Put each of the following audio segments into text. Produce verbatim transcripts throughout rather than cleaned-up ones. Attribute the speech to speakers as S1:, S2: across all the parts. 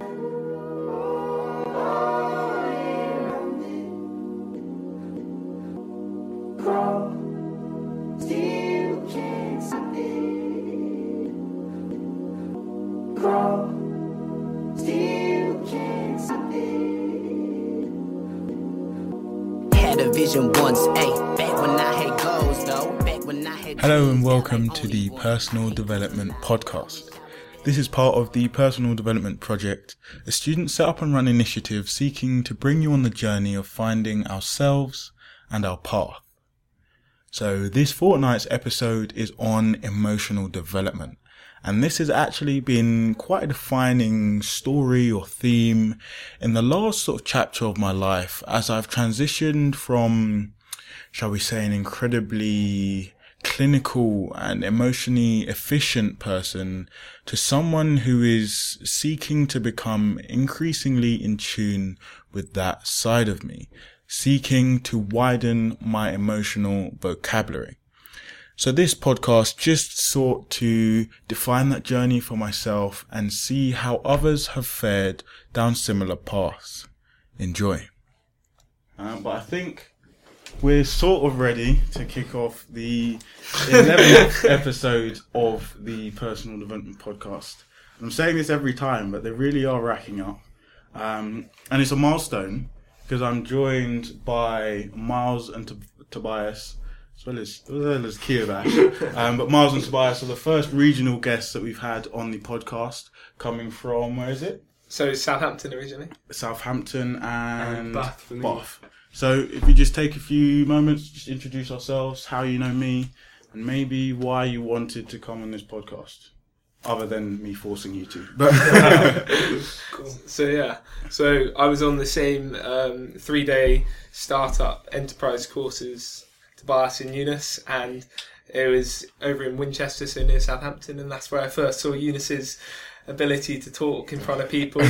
S1: Hello and welcome to the Personal Development Podcast. This is part of the Personal Development Project, a student set up and run initiative seeking to bring you on the journey of finding ourselves and our path. So this fortnight's episode is on emotional development. And this has actually been quite a defining story or theme in the last sort of chapter of my life as I've transitioned from, shall we say, an incredibly clinical and emotionally efficient person to someone who is seeking to become increasingly in tune with that side of me, seeking to widen my emotional vocabulary. So this podcast just sought to define that journey for myself and see how others have fared down similar paths. Enjoy. Um, but I think we're sort of ready to kick off the eleventh episode of the Personal Development Podcast. I'm saying this every time, but they really are racking up. Um, and it's a milestone because I'm joined by Miles and T- Tobias, as well as, as, well as Kievash. um, but Miles and Tobias are the first regional guests that we've had on the podcast, coming from, where is it?
S2: So Southampton originally.
S1: Southampton and,
S2: and Bath for me.
S1: Bath. So if we just take a few moments, just introduce ourselves, how you know me, and maybe why you wanted to come on this podcast, other than me forcing you to. But
S2: cool. So yeah, so I was on the same um, three-day startup enterprise courses, Tobias and Eunice, and it was over in Winchester, so near Southampton, and that's where I first saw Eunice's ability to talk in front of people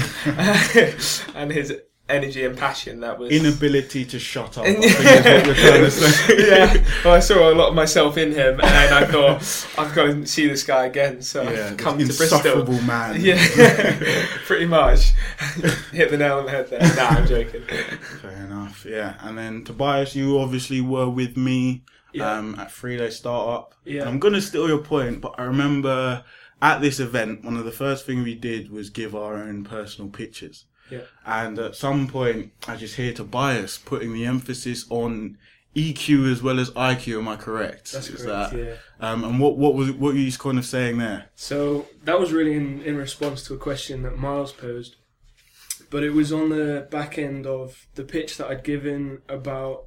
S2: and his energy and passion. That was
S1: inability to shut up. I think is what you're trying to say.
S2: Yeah, well, I saw a lot of myself in him, and I thought I've got to see this guy again. So yeah, I've come to Bristol.
S1: Insufferable man.
S2: Yeah, pretty much. Hit the nail on the head there. Nah, I'm joking.
S1: Fair enough. Yeah, and then Tobias, you obviously were with me
S2: yeah.
S1: um, at Three Day Startup.
S2: Yeah,
S1: and I'm gonna steal your point, but I remember at this event, one of the first things we did was give our own personal pictures.
S2: Yeah.
S1: And at some point, I just hear Tobias putting the emphasis on E Q as well as I Q. Am I correct?
S3: That's
S1: Is
S3: correct.
S1: That,
S3: yeah.
S1: Um, and what what was what were you kind of saying there?
S3: So that was really in, in response to a question that Miles posed, but it was on the back end of the pitch that I'd given about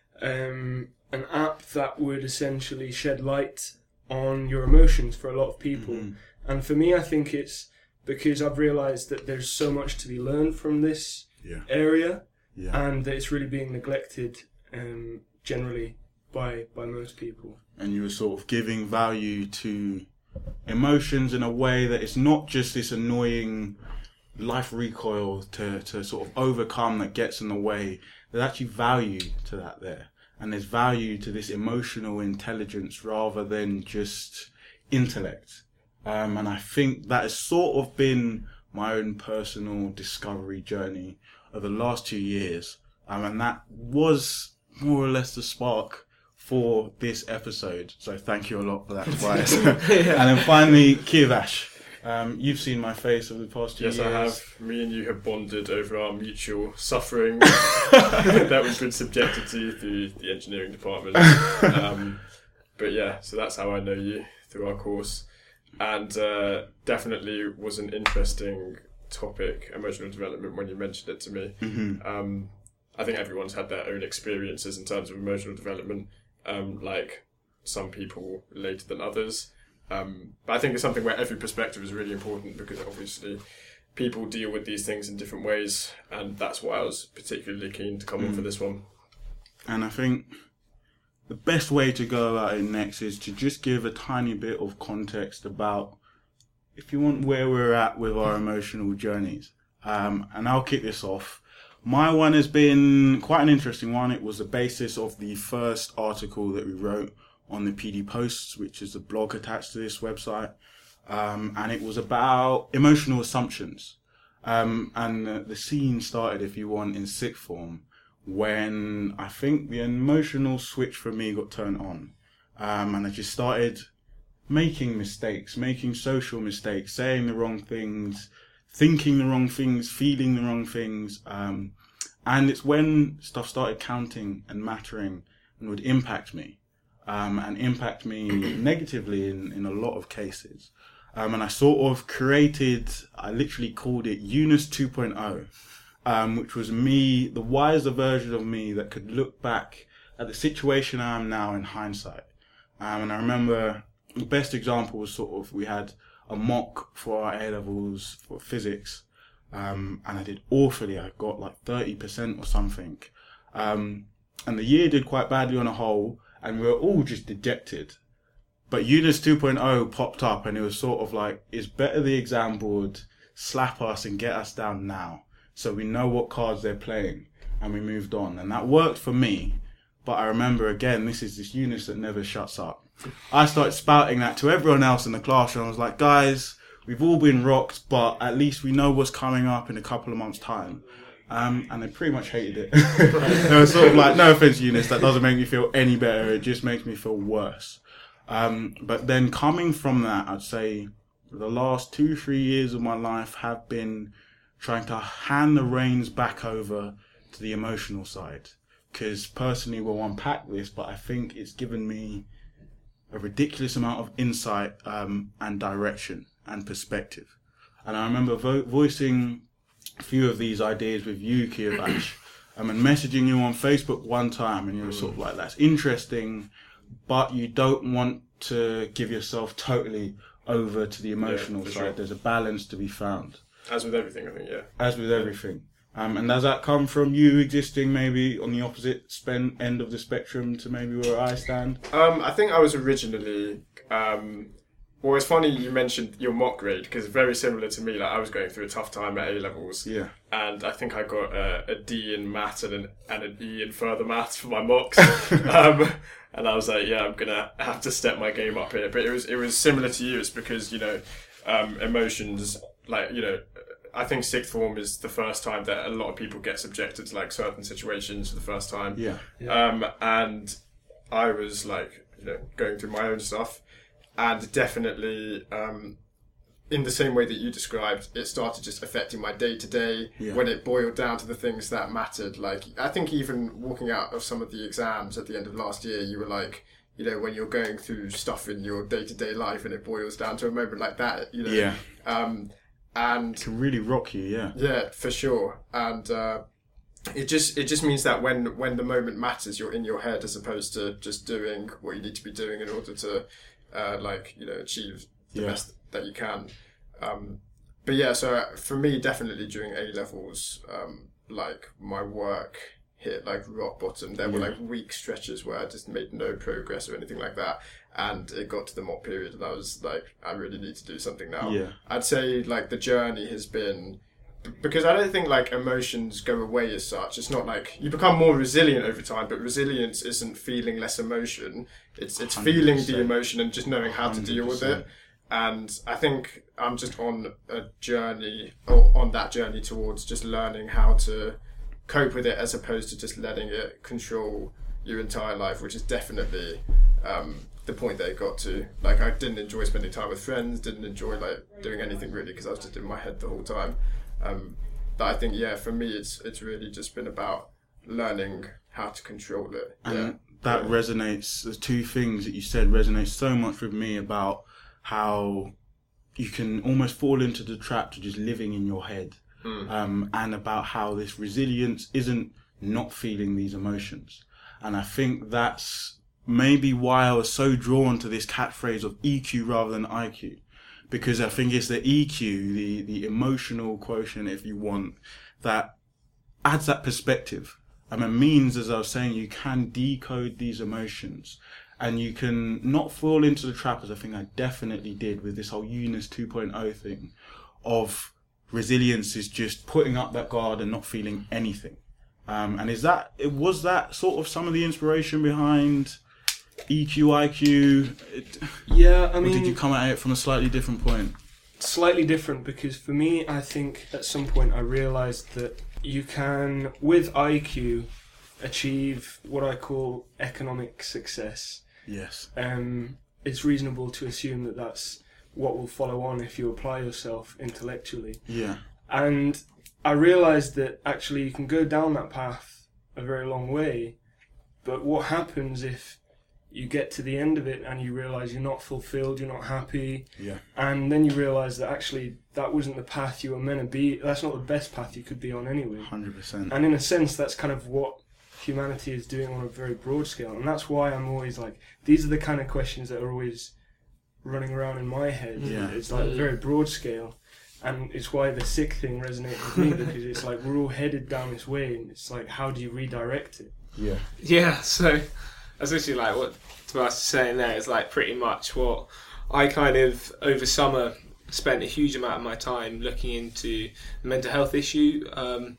S3: um, an app that would essentially shed light on your emotions for a lot of people. Mm-hmm. And for me, I think it's because I've realised that there's so much to be learned from this
S1: yeah.
S3: area,
S1: yeah.
S3: and that it's really being neglected um, generally by by most people.
S1: And you were sort of giving value to emotions in a way that it's not just this annoying life recoil to, to sort of overcome that gets in the way. There's actually value to that there. And there's value to this emotional intelligence rather than just intellect. Um, and I think that has sort of been my own personal discovery journey over the last two years. Um, and that was more or less the spark for this episode. So thank you a lot for that advice.
S2: Yeah.
S1: And then finally, Kievash. Um, you've seen my face over the past two
S4: yes,
S1: years.
S4: Yes, I have. Me and you have bonded over our mutual suffering that we've been subjected to through the engineering department. Um, but yeah, so that's how I know you, through our course. And uh, definitely was an interesting topic, emotional development, when you mentioned it to me.
S1: Mm-hmm.
S4: Um, I think everyone's had their own experiences in terms of emotional development, um, like some people later than others. Um, but I think it's something where every perspective is really important, because obviously people deal with these things in different ways, and that's why I was particularly keen to come mm. in for this one.
S1: And I think the best way to go about it next is to just give a tiny bit of context about, if you want, where we're at with our emotional journeys. Um, and I'll kick this off. My one has been quite an interesting one. It was the basis of the first article that we wrote on the P D Posts, which is a blog attached to this website. Um, and it was about emotional assumptions. Um, and uh, the scene started, if you want, in sixth form, when I think the emotional switch for me got turned on. Um, and I just started making mistakes, making social mistakes, saying the wrong things, thinking the wrong things, feeling the wrong things. Um, and it's when stuff started counting and mattering and would impact me, um, and impact me negatively in, in a lot of cases. Um, and I sort of created, I literally called it Eunice two point oh, um, which was me, the wiser version of me that could look back at the situation I am now in hindsight. Um, and I remember the best example was sort of, we had a mock for our A-levels for physics, um, and I did awfully. I got like thirty percent or something. Um, and the year did quite badly on a whole, and we were all just dejected. But Eunice two point oh popped up, and it was sort of like, it's better the exam board slap us and get us down now, so we know what cards they're playing, and we moved on. And that worked for me. But I remember, again, this is this Eunice that never shuts up. I started spouting that to everyone else in the classroom. I was like, guys, we've all been rocked, but at least we know what's coming up in a couple of months' time. Um, and they pretty much hated it. They were sort of like, no offense, Eunice, that doesn't make me feel any better. It just makes me feel worse. Um, but then coming from that, I'd say the last two, three years of my life have been trying to hand the reins back over to the emotional side. Because personally, we'll unpack this, but I think it's given me a ridiculous amount of insight um, and direction and perspective. And I remember vo- voicing a few of these ideas with you, Kiyavash, um, and messaging you on Facebook one time, and you were sort of like, that's interesting, but you don't want to give yourself totally over to the emotional yeah, side. Sure. There's a balance to be found.
S4: As with everything, I think, yeah.
S1: As with everything. Um, and does that come from you existing maybe on the opposite spen- end of the spectrum to maybe where I stand?
S4: Um, I think I was originally... Um, well, it's funny you mentioned your mock grade, because very similar to me. Like, I was going through a tough time at A-levels.
S1: Yeah.
S4: And I think I got a, a D in maths and an, and an E in further maths for my mocks. um, and I was like, yeah, I'm going to have to step my game up here. But it was it was similar to you. It's because, you know, um, emotions, like, you know... I think sixth form is the first time that a lot of people get subjected to like certain situations for the first time.
S1: Yeah.
S3: yeah.
S4: Um, and I was like, you know, going through my own stuff, and definitely, um, in the same way that you described, it started just affecting my day to day when it boiled down to the things that mattered. Like, I think even walking out of some of the exams at the end of last year, you were like, you know, when you're going through stuff in your day to day life and it boils down to a moment like that, you know.
S1: Yeah.
S4: Um, And
S1: it can really rock you, yeah.
S4: Yeah, for sure. And uh, it just it just means that when when the moment matters, you're in your head as opposed to just doing what you need to be doing in order to, uh, like, you know, achieve the
S1: yeah.
S4: best that you can. Um, but yeah, so for me, definitely during A levels, um, like my work hit like rock bottom. There yeah. were like week stretches where I just made no progress or anything like that. And it got to the mock period and I was like, I really need to do something now.
S1: Yeah.
S4: I'd say like the journey has been, because I don't think like emotions go away as such. It's not like you become more resilient over time, but resilience isn't feeling less emotion. It's it's one hundred percent feeling the emotion and just knowing how one hundred percent to deal with it. And I think I'm just on a journey, or on that journey towards just learning how to cope with it as opposed to just letting it control your entire life, which is definitely um, the point that it got to. Like, I didn't enjoy spending time with friends, didn't enjoy like doing anything really because I was just in my head the whole time. Um, but I think, yeah, for me, it's it's really just been about learning how to control it.
S1: And
S4: yeah.
S1: that
S4: yeah.
S1: resonates, the two things that you said resonate so much with me about how you can almost fall into the trap to just living in your head. Mm. Um, and about how this resilience isn't not feeling these emotions. And I think that's maybe why I was so drawn to this catchphrase of E Q rather than I Q. Because I think it's the E Q, the, the emotional quotient, if you want, that adds that perspective. And it means, as I was saying, you can decode these emotions. And you can not fall into the trap, as I think I definitely did with this whole Eunice two point oh thing, of resilience is just putting up that guard and not feeling anything. Um, and is that, it was that sort of some of the inspiration behind E Q, I Q? It,
S3: yeah, I mean...
S1: Or did you come at it from a slightly different point?
S3: slightly different, because for me, I think at some point I realised that you can, with I Q, achieve what I call economic success.
S1: Yes.
S3: Um, it's reasonable to assume that that's what will follow on if you apply yourself intellectually.
S1: Yeah.
S3: And I realised that actually you can go down that path a very long way, but what happens if you get to the end of it and you realise you're not fulfilled, you're not happy,
S1: Yeah.
S3: and then you realise that actually that wasn't the path you were meant to be, that's not the best path you could be on anyway.
S1: one hundred percent.
S3: And in a sense, that's kind of what humanity is doing on a very broad scale, and that's why I'm always like, these are the kind of questions that are always running around in my head.
S1: Yeah.
S3: It's like a very broad scale, and it's why the sick thing resonated with me, because it's like we're all headed down this way, and it's like, how do you redirect it?
S1: Yeah.
S2: Yeah, so that's literally like what Tobias is saying there is like pretty much what I kind of over summer spent a huge amount of my time looking into the mental health issue. Um,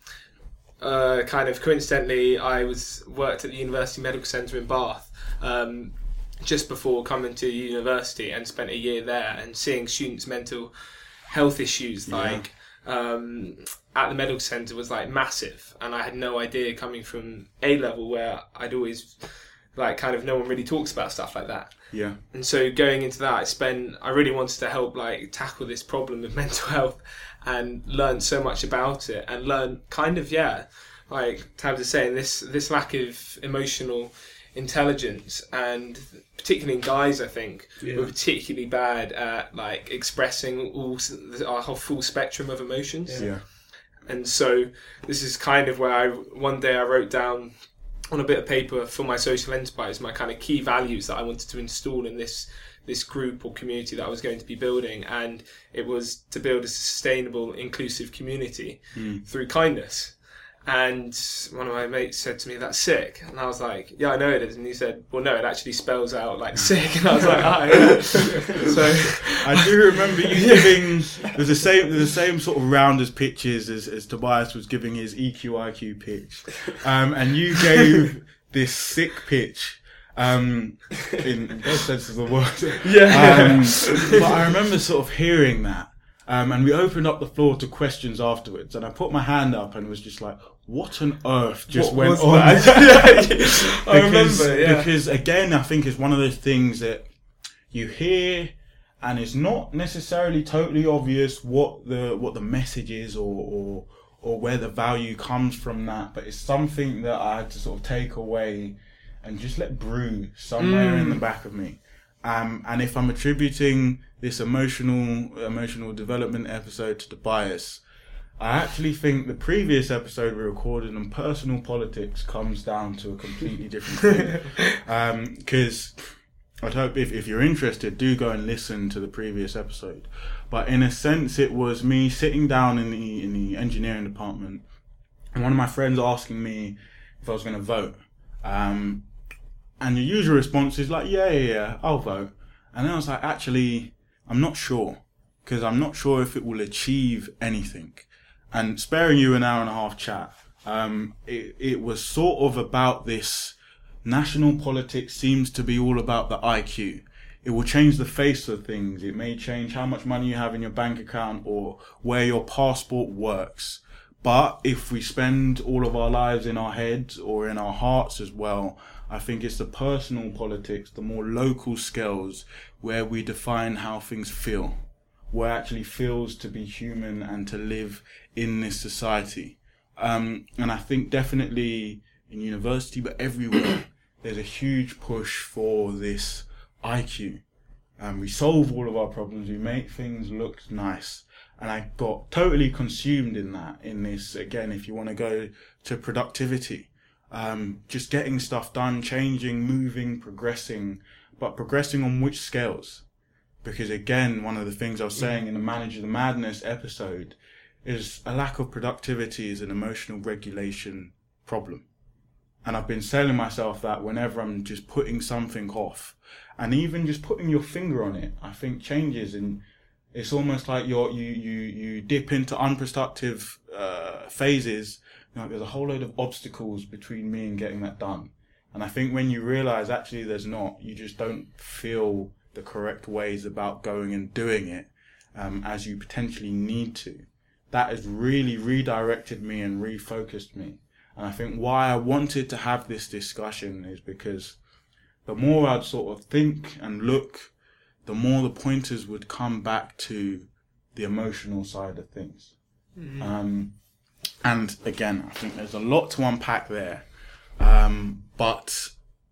S2: uh, kind of coincidentally, I was worked at the University Medical Centre in Bath um, just before coming to university, and spent a year there and seeing students' mental health issues like yeah. um, at the medical centre was like massive, and I had no idea coming from A level where I'd always like kind of no one really talks about stuff like that.
S1: Yeah.
S2: And so going into that, I spent I really wanted to help like tackle this problem of mental health, and learn so much about it, and learn kind of yeah like Tabs is saying, this this lack of emotional intelligence, and particularly in guys, I think,
S3: Yeah.
S2: we're particularly bad at like expressing all our whole full spectrum of emotions.
S1: Yeah. Yeah.
S2: And so this is kind of where I one day I wrote down on a bit of paper for my social enterprise my kind of key values that I wanted to install in this this group or community that I was going to be building, and it was to build a sustainable, inclusive community
S1: Mm.
S2: through kindness. And one of my mates said to me, "That's sick," and I was like, "Yeah, I know it is." And he said, "Well, no, it actually spells out like sick." And I was like, "Ah, yeah." So
S1: I do remember you giving there's the same there's the same sort of rounders pitches as, as Tobias was giving his E Q I Q pitch, um, and you gave this sick pitch. Um, in, in both senses of the word.
S2: Yeah.
S1: Um, but I remember sort of hearing that. Um, and we opened up the floor to questions afterwards, and I put my hand up and was just like, what on earth just
S2: What
S1: went
S2: was
S1: on?
S2: that? I
S1: because,
S2: remember, yeah.
S1: because again, I think it's one of those things that you hear, and it's not necessarily totally obvious what the what the message is, or or or where the value comes from that, but it's something that I had to sort of take away and just let brew somewhere
S2: Mm.
S1: in the back of me. Um, and if I'm attributing this emotional emotional development episode to Tobias, I actually think the previous episode we recorded on personal politics comes down to a completely different thing. Because um, I'd hope if, if you're interested, do go and listen to the previous episode. But in a sense, it was me sitting down in the in the engineering department, and one of my friends asking me if I was going to vote. Um, and the usual response is like, yeah, yeah, yeah, I'll vote. And then I was like, actually, I'm not sure, because I'm not sure if it will achieve anything. And sparing you an hour and a half chat, um, it, it was sort of about this national politics seems to be all about the I Q. It will change the face of things. It may change how much money you have in your bank account or where your passport works. But if we spend all of our lives in our heads or in our hearts as well, I think it's the personal politics, the more local scales where we define how things feel, what it actually feels to be human and to live in this society. Um, and I think definitely in university, but everywhere, there's a huge push for this I Q. And we solve all of our problems, we make things look nice. And I got totally consumed in that, in this, again, if you want to go to productivity. Um, just getting stuff done, changing, moving, progressing, but progressing on which scales? Because again, one of the things I was saying in the Manage the Madness episode is a lack of productivity is an emotional regulation problem. And I've been telling myself that whenever I'm just putting something off, and even just putting your finger on it, I think changes, and it's almost like you're, you, you, you dip into unproductive uh, phases. You know, there's a whole load of obstacles between me and getting that done. And I think when you realise actually there's not, you just don't feel the correct ways about going and doing it. um, as you potentially need to, that has really redirected me and refocused me. And I think why I wanted to have this discussion is because the more I'd sort of think and look, the more the pointers would come back to the emotional side of things. Mm-hmm. Um, and again, I think there's a lot to unpack there. Um, but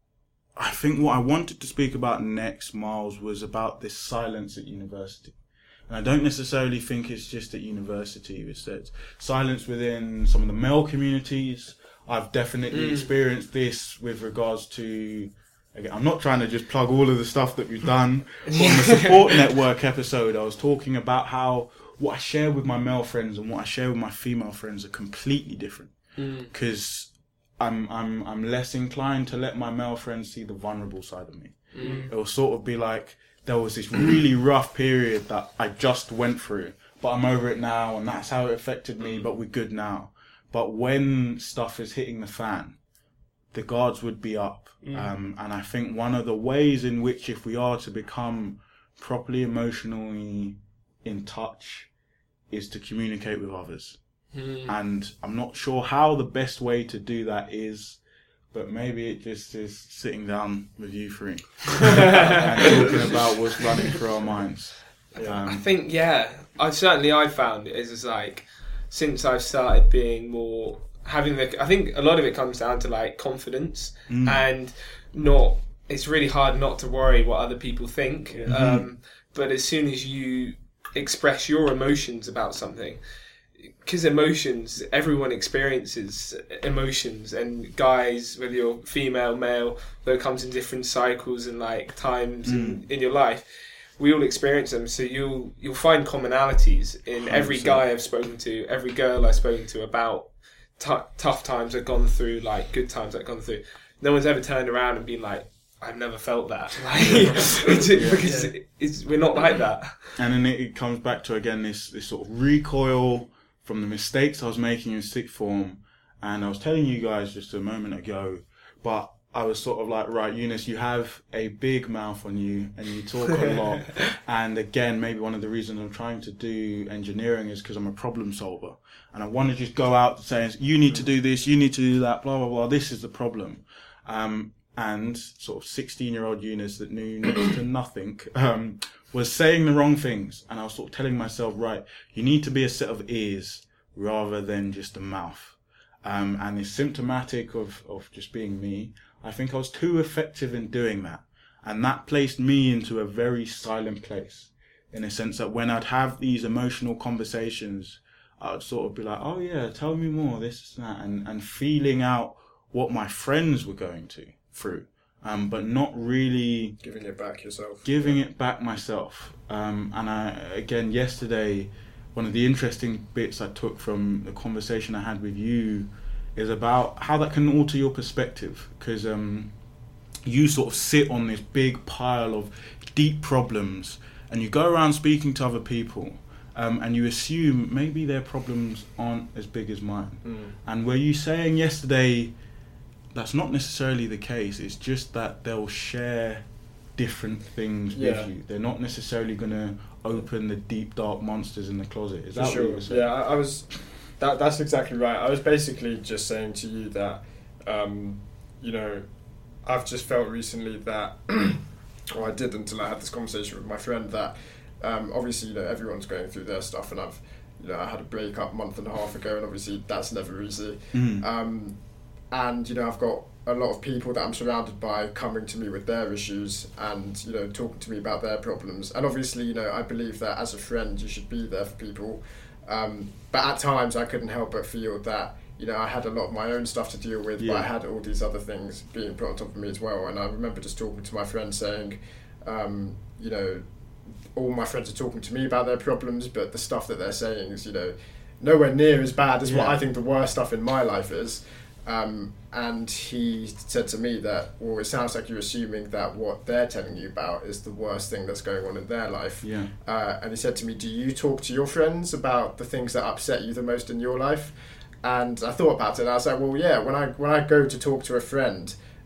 S1: I think what I wanted to speak about next, Miles, was about this silence at university. And I don't necessarily think it's just at university. It's that silence within some of the male communities. I've definitely mm. experienced this with regards to, again, I'm not trying to just plug all of the stuff that we've done. But on the support network episode, I was talking about how what I share with my male friends and what I share with my female friends are completely different. Because mm. I'm I'm I'm less inclined to let my male friends see the vulnerable side of me. Mm. It will sort of be like, there was this really rough period that I just went through, but I'm over it now, and that's how it affected me, but we're good now. But when stuff is hitting the fan, the guards would be up. Mm. Um, and I think one of the ways in which, if we are to become properly emotionally in touch, is to communicate with others. Mm. And I'm not sure how the best way to do that is, but maybe it just is sitting down with you three and talking about what's running through our minds.
S2: Um, I think, yeah, I certainly I found it is like, since I've started being more having the, I think a lot of it comes down to like confidence mm. and not. It's really hard not to worry what other people think. Mm-hmm. Um, but as soon as you express your emotions about something. Because emotions, everyone experiences emotions, and guys, whether you're female, male, though it comes in different cycles and like times mm. in, in your life, we all experience them. So you'll you'll find commonalities in every one hundred percent guy I've spoken to, every girl I've spoken to about t- tough times I've gone through, like good times I've gone through. No one's ever turned around and been like, I've never felt that. Like, it's, yeah. Because yeah. It's, we're not like that.
S1: And then it, it comes back to, again, this, this sort of recoil from the mistakes I was making in sixth form. And I was telling you guys just a moment ago, but I was sort of like, right, Eunice, you have a big mouth on you and you talk a lot. And again, maybe one of the reasons I'm trying to do engineering is because I'm a problem solver. And I want to just go out saying, you need to do this, you need to do that, blah, blah, blah. This is the problem. Um, and sort of sixteen-year-old Eunice that knew next to nothing um, was saying the wrong things. And I was sort of telling myself, right, you need to be a set of ears rather than just a mouth. Um, and it's symptomatic of, of just being me. I think I was too effective in doing that. And that placed me into a very silent place, in a sense that when I'd have these emotional conversations, I'd sort of be like, oh yeah, tell me more, this and that, and, and feeling out what my friends were going to through, um, but not really
S4: giving it back yourself.
S1: Giving it back myself. Um, and I, again, yesterday, one of the interesting bits I took from the conversation I had with you is about how that can alter your perspective, because um, you sort of sit on this big pile of deep problems and you go around speaking to other people um, and you assume maybe their problems aren't as big as mine. Mm. And were you saying yesterday that's not necessarily the case, it's just that they'll share different things yeah. with you. They're not necessarily going to open the deep dark monsters in the closet. Is
S4: For
S1: that
S4: sure.
S1: what you were saying?
S4: Yeah, I, I was... That that's exactly right. I was basically just saying to you that, um, you know, I've just felt recently that, or I did until I had this conversation with my friend, that um, obviously, you know, everyone's going through their stuff, and I've, you know, I had a breakup a month and a half ago, and obviously that's never easy. Mm. Um, and, you know, I've got a lot of people that I'm surrounded by coming to me with their issues and, you know, talking to me about their problems. And obviously, you know, I believe that as a friend, you should be there for people. Um, but at times I couldn't help but feel that, you know, I had a lot of my own stuff to deal with, yeah. but I had all these other things being put on top of me as well. And I remember just talking to my friend saying, um, you know, all my friends are talking to me about their problems, but the stuff that they're saying is, you know, nowhere near as bad as yeah. what I think the worst stuff in my life is. Um, and he said to me that, well, it sounds like you're assuming that what they're telling you about is the worst thing that's going on in their life.
S1: Yeah.
S4: Uh, and he said to me, do you talk to your friends about the things that upset you the most in your life? And I thought about it, and I was like, well, yeah, when I when I go to talk to a friend,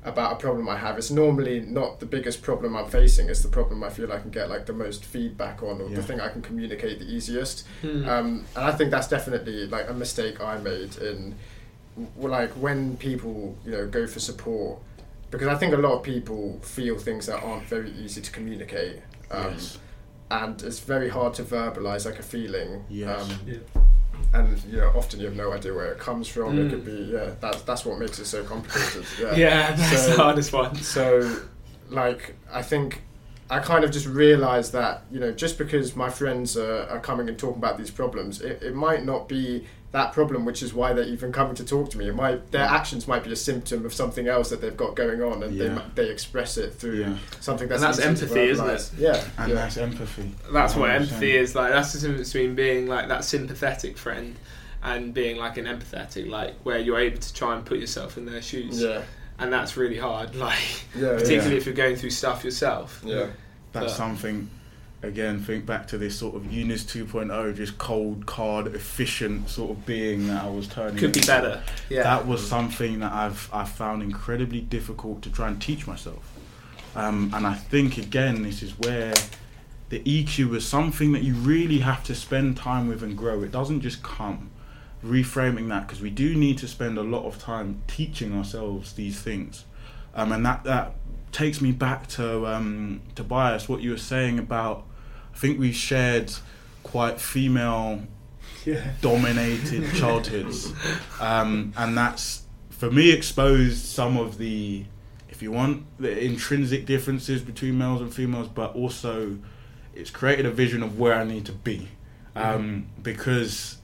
S5: about a problem I have, it's normally not the biggest problem I'm facing, it's the problem I feel I can get like the most feedback on, or
S1: Yeah.
S5: the thing I can communicate the easiest.
S2: Hmm.
S5: Um, and I think that's definitely like a mistake I made in w- like when people, you know, go for support, because I think a lot of people feel things that aren't very easy to communicate. Um,
S1: Yes.
S5: And it's very hard to verbalize like a feeling.
S1: Yes.
S5: Um,
S3: Yeah.
S5: and you know, often you have no idea where it comes from.
S2: Mm.
S5: It could be, yeah, that's that's what makes it so complicated. Yeah.
S2: Yeah, that's
S5: So-
S2: the hardest one.
S5: So, like, I think I kind of just realised that, you know, just because my friends are, are coming and talking about these problems, it, it might not be that problem, which is why they're even coming to talk to me. It might, their actions might be a symptom of something else that they've got going on, and they
S1: Yeah.
S5: mi- they express it through
S1: Yeah.
S5: something that's
S2: And that's
S5: easy to
S2: empathy, isn't
S5: verbalise. Yeah,
S1: And
S5: yeah.
S1: that's empathy.
S2: That's what
S1: one hundred percent.
S2: empathy is like. That's the difference between being like that sympathetic friend and being like an empathetic, like where you're able to try and put yourself in their shoes.
S5: Yeah,
S2: And that's really hard, like
S5: yeah,
S2: particularly
S1: Yeah.
S2: if you're going through stuff yourself.
S5: yeah.
S1: That's
S2: But-
S1: something, again, think back to this sort of Eunice two point oh, just cold, card, efficient sort of being that I was turning
S2: Could be
S1: into.
S2: better. Yeah.
S1: That was something that I've I found incredibly difficult to try and teach myself. Um, and I think, again, this is where the E Q is something that you really have to spend time with and grow. It doesn't just come. Reframing that, because we do need to spend a lot of time teaching ourselves these things. Um, and that, that takes me back to um, Tobias, what you were saying about, I think we shared quite female
S3: Yeah.
S1: dominated childhoods, um, and that's for me exposed some of the, if you want, the intrinsic differences between males and females, but also it's created a vision of where I need to be, um, because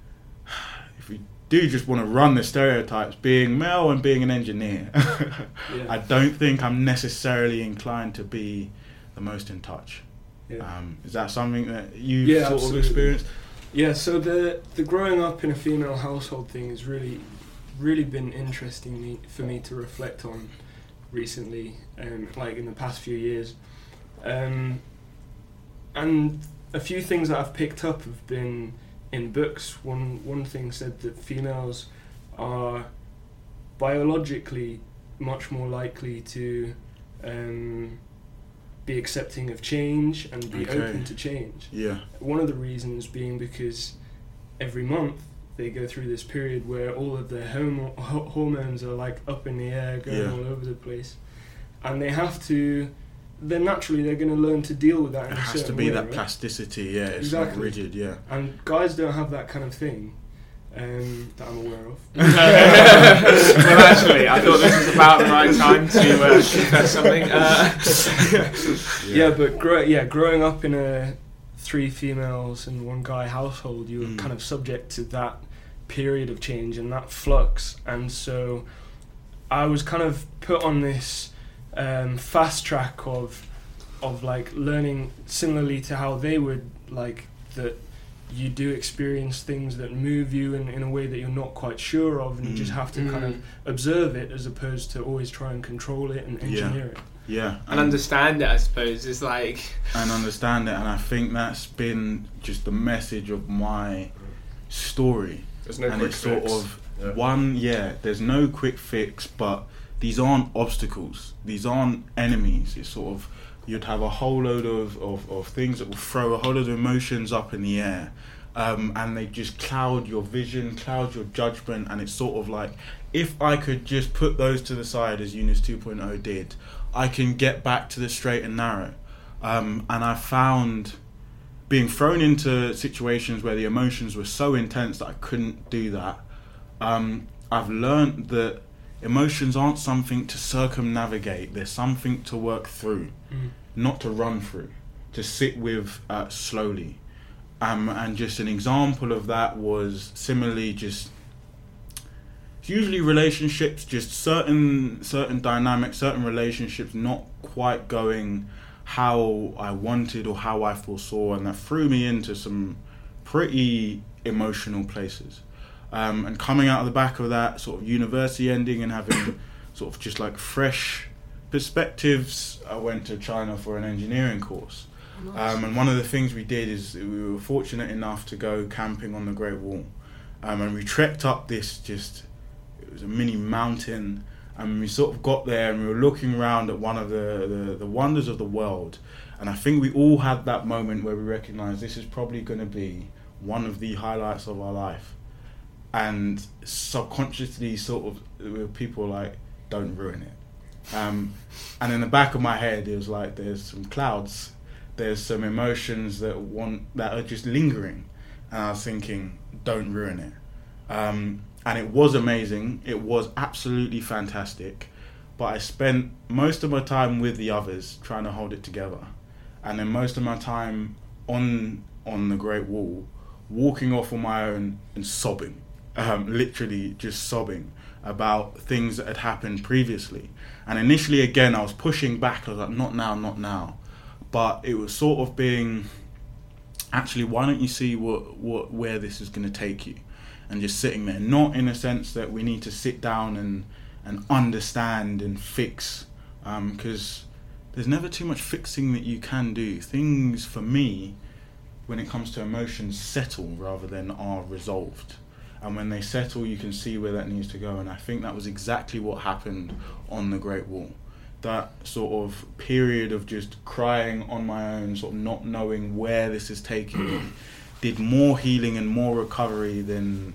S1: if we do just want to run the stereotypes, being male and being an engineer,
S3: Yeah.
S1: I don't think I'm necessarily inclined to be the most in touch.
S3: Yeah.
S1: Um, is that something that you
S3: Yeah,
S1: sort
S3: absolutely.
S1: of experienced?
S3: Yeah, so the the growing up in a female household thing has really, really been interesting me, for me to reflect on recently, um, like in the past few years. Um, and a few things that I've picked up have been in books. One one thing said that females are biologically much more likely to um, be accepting of change and be
S1: Okay.
S3: open to change.
S1: Yeah.
S3: One of the reasons being because every month they go through this period where all of their homo- ho- hormones are like up in the air, going
S1: Yeah.
S3: all over the place, and they have to. Then naturally they're going to learn to deal with that. In
S1: It
S3: a
S1: has to
S3: certain
S1: be
S3: way,
S1: that
S3: right?
S1: plasticity, yeah, it's
S3: Exactly.
S1: not rigid, yeah.
S3: And guys don't have that kind of thing um, that I'm aware of.
S2: Well, actually, I thought this was about the right time to uh, confess something. Uh,
S3: Yeah, but grow- yeah, growing up in a three females and one guy household, you were
S1: Mm.
S3: kind of subject to that period of change and that flux, and so I was kind of put on this um, fast track of of like learning similarly to how they would, like that you do experience things that move you in, in a way that you're not quite sure of, and you just
S1: Mm.
S3: have to kind of
S2: Mm.
S3: observe it as opposed to always try and control it and
S1: Yeah.
S3: engineer it.
S1: Yeah.
S2: and understand it, I suppose, is like
S1: and understand it, and I think that's been just the message of my story.
S5: There's no
S1: and
S5: quick
S1: it's sort
S5: fix.
S1: of
S5: Yeah.
S1: one, yeah, there's no quick fix, but these aren't obstacles, these aren't enemies. It's sort of, you'd have a whole load of, of, of things that will throw a whole load of emotions up in the air, um, and they just cloud your vision, cloud your judgment, and it's sort of like, if I could just put those to the side as Eunice two point oh did, I can get back to the straight and narrow. Um, and I found being thrown into situations where the emotions were so intense that I couldn't do that. Um, I've learned that emotions aren't something to circumnavigate, they're something to work through,
S3: Mm.
S1: not to run through, to sit with uh, slowly. Um, and just an example of that was similarly just usually relationships, just certain certain dynamics, certain relationships not quite going how I wanted or how I foresaw, and that threw me into some pretty emotional places. Um, and coming out of the back of that sort of university ending and having sort of just like fresh perspectives, I went to China for an engineering course. Um, and one of the things we did is we were fortunate enough to go camping on the Great Wall. Um, and we trekked up this just, it was a mini mountain, And we sort of got there and we were looking around at one of the, the, the wonders of the world. And I think we all had that moment where we recognised this is probably going to be one of the highlights of our life. And subconsciously sort of people like, don't ruin it. Um, and in the back of my head, it was like, there's some clouds, there's some emotions that want that are just lingering. And I was thinking, don't ruin it. Um, and it was amazing. It was absolutely fantastic. But I spent most of my time with the others trying to hold it together. And then most of my time on on the Great Wall, walking off on my own and sobbing. Um, literally just sobbing about things that had happened previously. And initially, again, I was pushing back. I was like, not now, not now. But it was sort of being, actually, why don't you see what, what where this is going to take you? And just sitting there, not in a sense that we need to sit down and, and understand and fix, because um, there's never too much fixing that you can do. Things, for me, when it comes to emotions, settle rather than are resolved. And when they settle, you can see where that needs to go. And I think that was exactly what happened on the Great Wall. That sort of period of just crying on my own, sort of not knowing where this is taking me, did more healing and more recovery than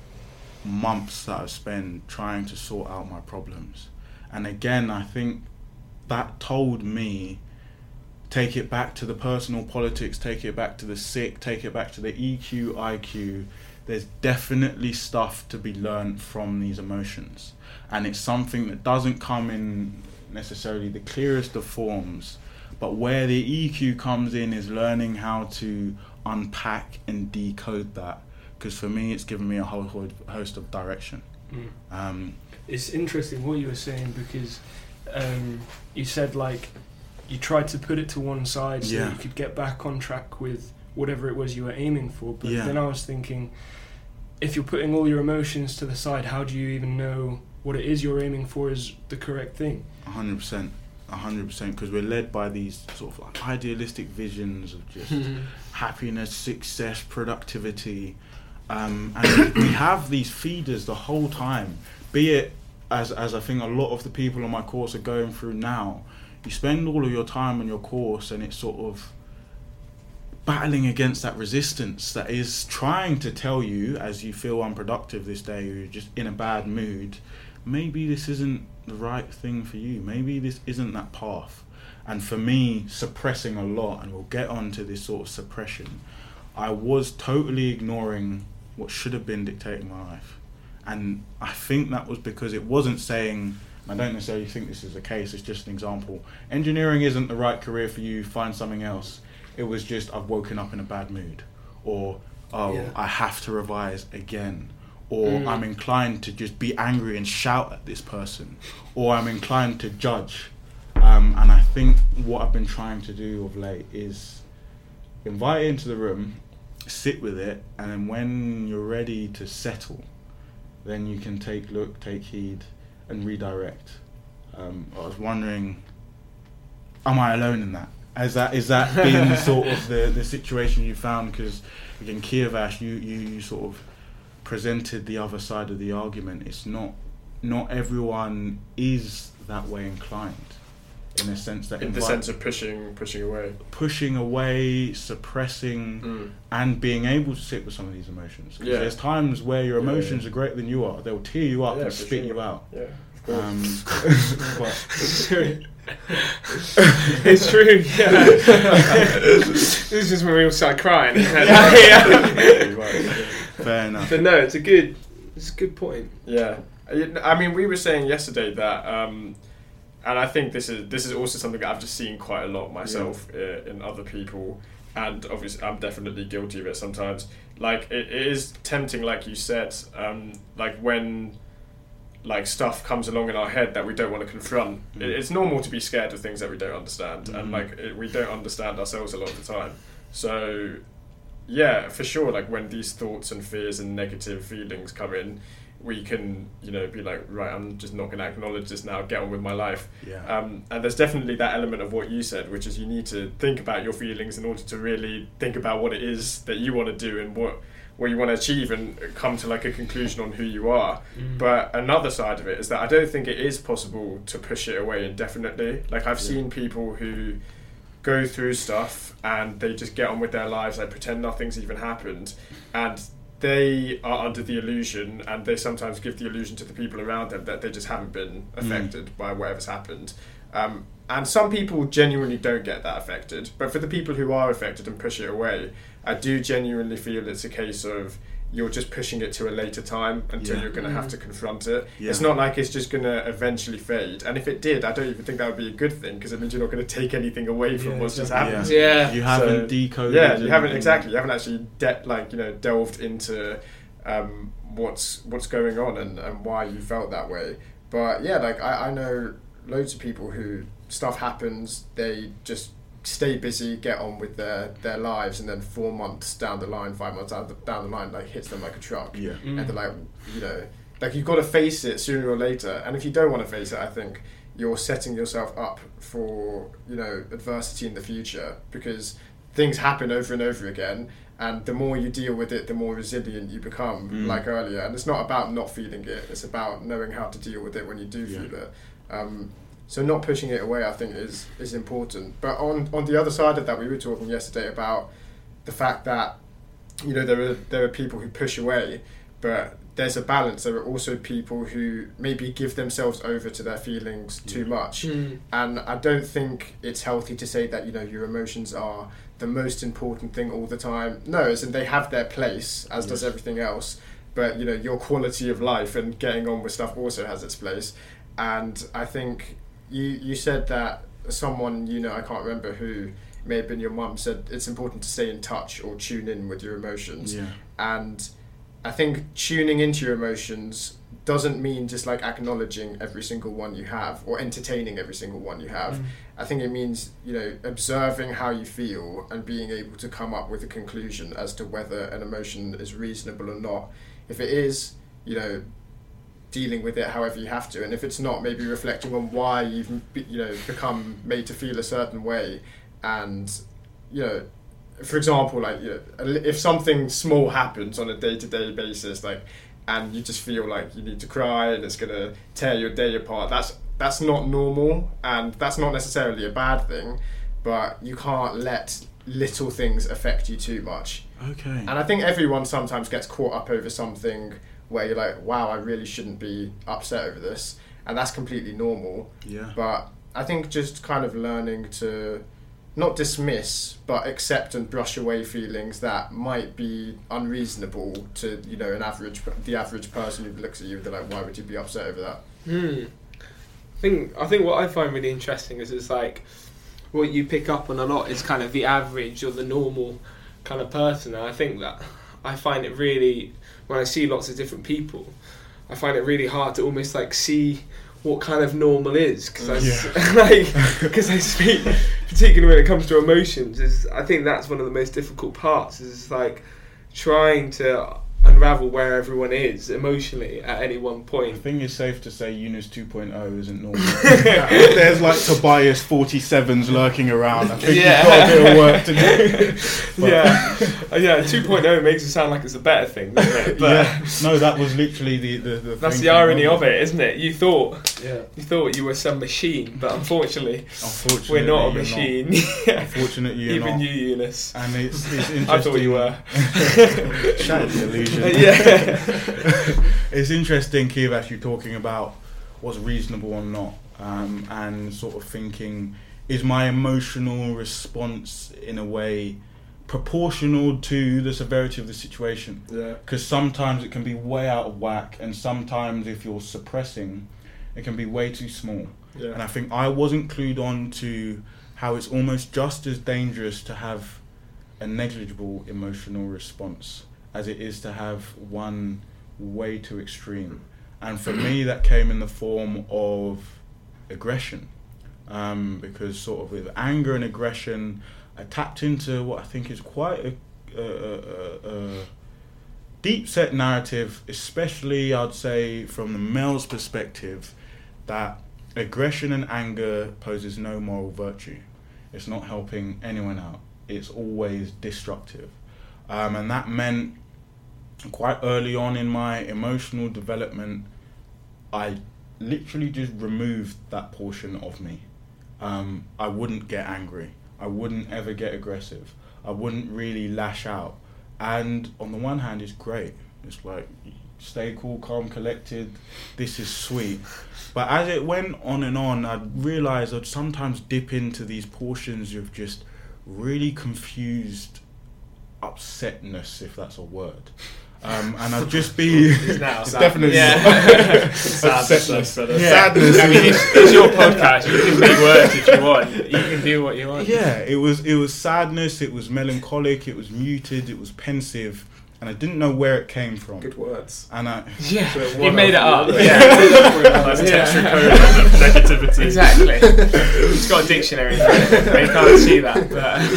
S1: months that I've spent trying to sort out my problems. And again, I think that told me, take it back to the personal politics, take it back to the sick, take it back to the E Q, I Q. There's definitely stuff to be learned from these emotions. And it's something that doesn't come in necessarily the clearest of forms, but where the E Q comes in is learning how to unpack and decode that. Because for me, it's given me a whole host of direction.
S3: Mm.
S1: Um,
S3: it's interesting what you were saying, because um, you said like you tried to put it to one side so
S1: yeah.
S3: that you could get back on track with whatever it was you were aiming for. But
S1: yeah.
S3: then I was thinking, if you're putting all your emotions to the side, how do you even know what it is you're aiming for is the correct thing?
S1: one hundred percent. one hundred percent, because we're led by these sort of like idealistic visions of just happiness, success, productivity. Um, and we have these feeders the whole time, be it as as I think a lot of the people on my course are going through now. You spend all of your time on your course and it's sort of battling against that resistance that is trying to tell you, as you feel unproductive this day, or you're just in a bad mood, maybe this isn't the right thing for you, maybe this isn't that path. And for me, suppressing a lot, and we'll get on to this sort of suppression, I was totally ignoring what should have been dictating my life. And I think that was because it wasn't saying, I don't necessarily think this is the case, it's just an example, engineering isn't the right career for you, find something else. It was just, I've woken up in a bad mood, or oh, yeah. I have to revise again, or mm. I'm inclined to just be angry and shout at this person, or I'm inclined to judge. Um, and I think what I've been trying to do of late is invite it into the room, sit with it, and then when you're ready to settle, then you can take look, take heed, and redirect. Um, I was wondering, am I alone in that? Has that is that been sort of the, the situation you found? Because again, Kievash, you, you, you sort of presented the other side of the argument. It's not not everyone is that way inclined, in the sense that
S4: in the sense of pushing pushing away,
S1: pushing away, suppressing, mm. and being able to sit with some of these emotions. Because yeah. there's times where your emotions yeah, yeah. are gregreater than you are. They'll tear you up yeah, and spit sure. you out.
S4: Yeah, of course. Um,
S1: but,
S2: it's true. It's true. Yeah. This is just when we all start crying.
S1: yeah. yeah. Fair enough.
S2: But no, it's a good, it's a good point.
S4: Yeah, I mean, we were saying yesterday that. Um, And I think this is this is also something that I've just seen quite a lot myself yeah. uh, in other people, and obviously I'm definitely guilty of it sometimes. Like it, it is tempting, like you said, um, like when like stuff comes along in our head that we don't want to confront. Mm. It, it's normal to be scared of things that we don't understand, mm. and like it, we don't understand ourselves a lot of the time. So yeah, for sure, like when these thoughts and fears and negative feelings come in, we can, you know, be like, right, I'm just not going to acknowledge this now, get on with my life.
S1: Yeah.
S4: Um, and there's definitely that element of what you said, which is you need to think about your feelings in order to really think about what it is that you want to do and what what you want to achieve and come to like a conclusion on who you are.
S3: Mm.
S4: But another side of it is that I don't think it is possible to push it away indefinitely. Like I've
S5: Yeah.
S4: seen people who go through stuff and they just get on with their lives, like pretend nothing's even happened, and they are under the illusion, and they sometimes give the illusion to the people around them that they just haven't been affected mm. by whatever's happened. Um, and some people genuinely don't get that affected, but for the people who are affected and push it away, I do genuinely feel it's a case of you're just pushing it to a later time until
S1: Yeah.
S4: you're going to
S3: Mm.
S4: have to confront it.
S1: Yeah.
S4: It's not like it's just going to eventually fade. And if it did, I don't even think that would be a good thing, because it means you're not going to take anything away from
S3: Yeah,
S4: what's just
S3: exactly.
S4: happened.
S2: Yeah.
S1: You haven't
S4: So,
S1: decoded.
S4: Yeah, you
S1: and-
S4: haven't exactly. You haven't actually de- like you know delved into um, what's what's going on and, and why you felt that way. But yeah, like I, I know loads of people who stuff happens, they just stay busy, get on with their, their lives, and then four months down the line, five months down the, down the line, like hits them like a truck.
S1: Yeah.
S3: Mm.
S4: And they're like, you know, like you've got to face it sooner or later. And if you don't want to face it, I think you're setting yourself up for, you know, adversity in the future, because things happen over and over again. And the more you deal with it, the more resilient you become,
S1: Mm.
S4: like earlier. And it's not about not feeling it, it's about knowing how to deal with it when you do
S1: Yeah.
S4: feel it. Um, so not pushing it away, I think, is is important. But on, on the other side of that, we were talking yesterday about the fact that, you know, there are there are people who push away, but there's a balance. There are also people who maybe give themselves over to their feelings too
S1: Yeah.
S4: much.
S2: Mm.
S4: And I don't think it's healthy to say that, you know, your emotions are the most important thing all the time. No, as in they have their place, as does
S1: Yes.
S4: everything else. But, you know, your quality of life and getting on with stuff also has its place. And I think you you said that someone, you know, I can't remember who, may have been your mum, said it's important to stay in touch or tune in with your emotions.
S1: Yeah.
S4: And I think tuning into your emotions doesn't mean just like acknowledging every single one you have or entertaining every single one you have.
S3: Mm.
S4: I think it means, you know, observing how you feel and being able to come up with a conclusion as to whether an emotion is reasonable or not. If it is, you know, dealing with it however you have to, and if it's not, maybe reflecting on why you've be, you know become made to feel a certain way. And, you know, for example, like, you know, if something small happens on a day-to-day basis, like, and you just feel like you need to cry and it's gonna tear your day apart, that's that's not normal, and that's not necessarily a bad thing, but you can't let little things affect you too much.
S1: Okay.
S4: And I think everyone sometimes gets caught up over something where you're like, wow, I really shouldn't be upset over this, and that's completely normal.
S1: Yeah.
S4: But I think just kind of learning to not dismiss, but accept and brush away feelings that might be unreasonable to, you know, an average, the average person who looks at you, they're like, why would you be upset over that?
S2: Hmm. I think I think what I find really interesting is it's like what you pick up on a lot is kind of the average or the normal kind of person, and I think that I find it really, when I see lots of different people, I find it really hard to almost like see what kind of normal is, because I
S1: Yeah.
S2: like because I speak particularly when it comes to emotions, is I think that's one of the most difficult parts, is like trying to unravel where everyone is emotionally at any one
S1: I
S2: point.
S1: think it's safe to say Eunice two point oh isn't normal. There's like Tobias forty-sevens lurking around. I think
S2: Yeah.
S1: you've got a bit of work to do. But-
S2: Yeah, Uh, yeah. two point oh makes it sound like it's a better thing, doesn't it? But
S1: yeah. No, that was literally the the, the
S2: that's
S1: thing
S2: the irony
S1: from-
S2: of it, isn't it? You thought
S3: Yeah.
S2: you thought you were some machine, but unfortunately,
S1: Unfortunately,
S2: we're not a
S1: you're
S2: machine.
S1: Unfortunately, you're
S2: Even
S1: not.
S2: you, Eunice.
S1: And it's, it's interesting.
S2: I thought you were.
S1: Shattered the illusion.
S2: Yeah.
S1: It's interesting, Kivash, you talking about what's reasonable or not, um, and sort of thinking, is my emotional response in a way proportional to the severity of the situation?
S4: Yeah.
S1: Because sometimes it can be way out of whack, and sometimes if you're suppressing, it can be way too small.
S4: Yeah.
S1: And I think I wasn't clued on to how it's almost just as dangerous to have a negligible emotional response as it is to have one way too extreme. And for me, that came in the form of aggression, um, because sort of with anger and aggression, I tapped into what I think is quite a, a, a, a deep set narrative, especially I'd say from the male's perspective, that aggression and anger poses no moral virtue. It's not helping anyone out. It's always destructive. Um, and that meant quite early on in my emotional development, I literally just removed that portion of me. Um, I wouldn't get angry. I wouldn't ever get aggressive. I wouldn't really lash out. And on the one hand, it's great. It's like, stay cool, calm, collected. This is sweet. But as it went on and on, I realised I'd sometimes dip into these portions of just really confused upsetness, if that's a word. Um, and I'd just be
S2: It's now
S1: it's
S2: sad.
S1: definitely
S2: Yeah.
S1: sadness.
S4: Yeah.
S1: Sadness.
S2: I mean, it's, it's your podcast. You can make words if you want. You can do what you want.
S1: Yeah, it was it was sadness. It was melancholic. It was muted. It was pensive, and I didn't know where it came from.
S5: Good words.
S1: And I
S2: Yeah,
S5: So
S2: you
S5: one
S2: made it
S5: after
S2: up.
S5: the
S2: Yeah,
S4: That's
S2: Yeah.
S4: texture code of negativity.
S2: exactly. It's got a dictionary. They can't see that.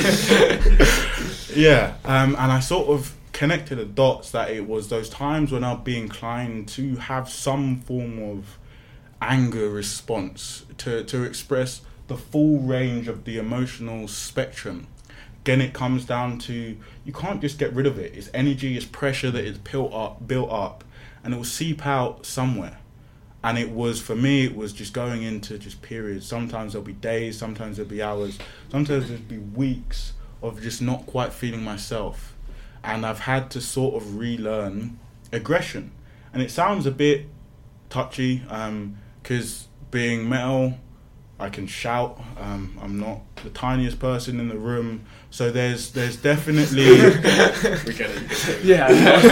S2: But
S1: yeah, um, and I sort of connected the dots that it was those times when I'd be inclined to have some form of anger response to to express the full range of the emotional spectrum. Again, it comes down to, you can't just get rid of it. It's energy, it's pressure that is built up, built up, and it will seep out somewhere. And it was, for me, it was just going into just periods. Sometimes there'll be days, sometimes there'll be hours, sometimes there'll be weeks of just not quite feeling myself. And I've had to sort of relearn aggression. And it sounds a bit touchy, because being male, I can shout. Um, I'm not the tiniest person in the room, so there's there's definitely.
S4: We get it.
S2: yeah,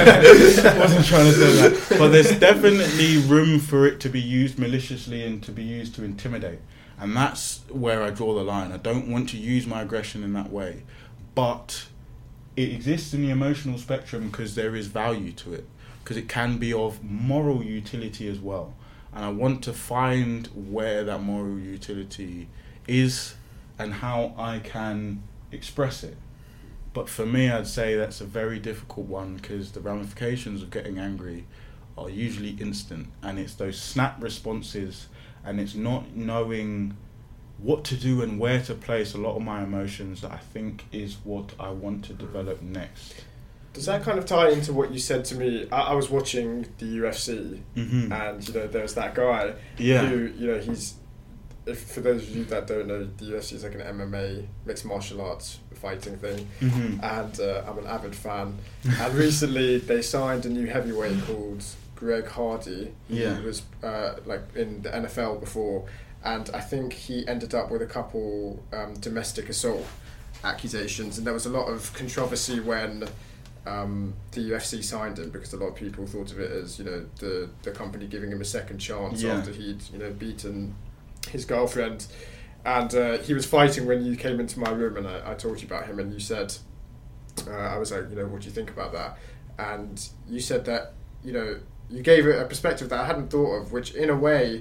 S1: I wasn't trying to say that, but there's definitely room for it to be used maliciously and to be used to intimidate, and that's where I draw the line. I don't want to use my aggression in that way, but it exists in the emotional spectrum because there is value to it, because it can be of moral utility as well. And I want to find where that moral utility is and how I can express it. But for me, I'd say that's a very difficult one, because the ramifications of getting angry are usually instant, and it's those snap responses, and it's not knowing what to do and where to place a lot of my emotions that I think is what I want to develop next.
S5: Does that kind of tie into what you said to me? I, I was watching the U F C,
S1: Mm-hmm.
S5: and you know there's that guy
S1: Yeah.
S5: who, you know, he's, if for those of you that don't know, the U F C is like an M M A, mixed martial arts fighting thing,
S1: Mm-hmm.
S5: and uh, I'm an avid fan. And recently they signed a new heavyweight called Greg Hardy.
S1: Yeah.
S5: He was uh, like in the N F L before, and I think he ended up with a couple um, domestic assault accusations, and there was a lot of controversy when um, the U F C signed him, because a lot of people thought of it as, you know, the the company giving him a second chance
S1: Yeah.
S5: after he'd, you know, beaten his girlfriend. And uh, he was fighting when you came into my room, and I, I talked to you about him, and you said, uh, I was like, you know, what do you think about that? And you said that, you know, you gave it a perspective that I hadn't thought of, which in a way,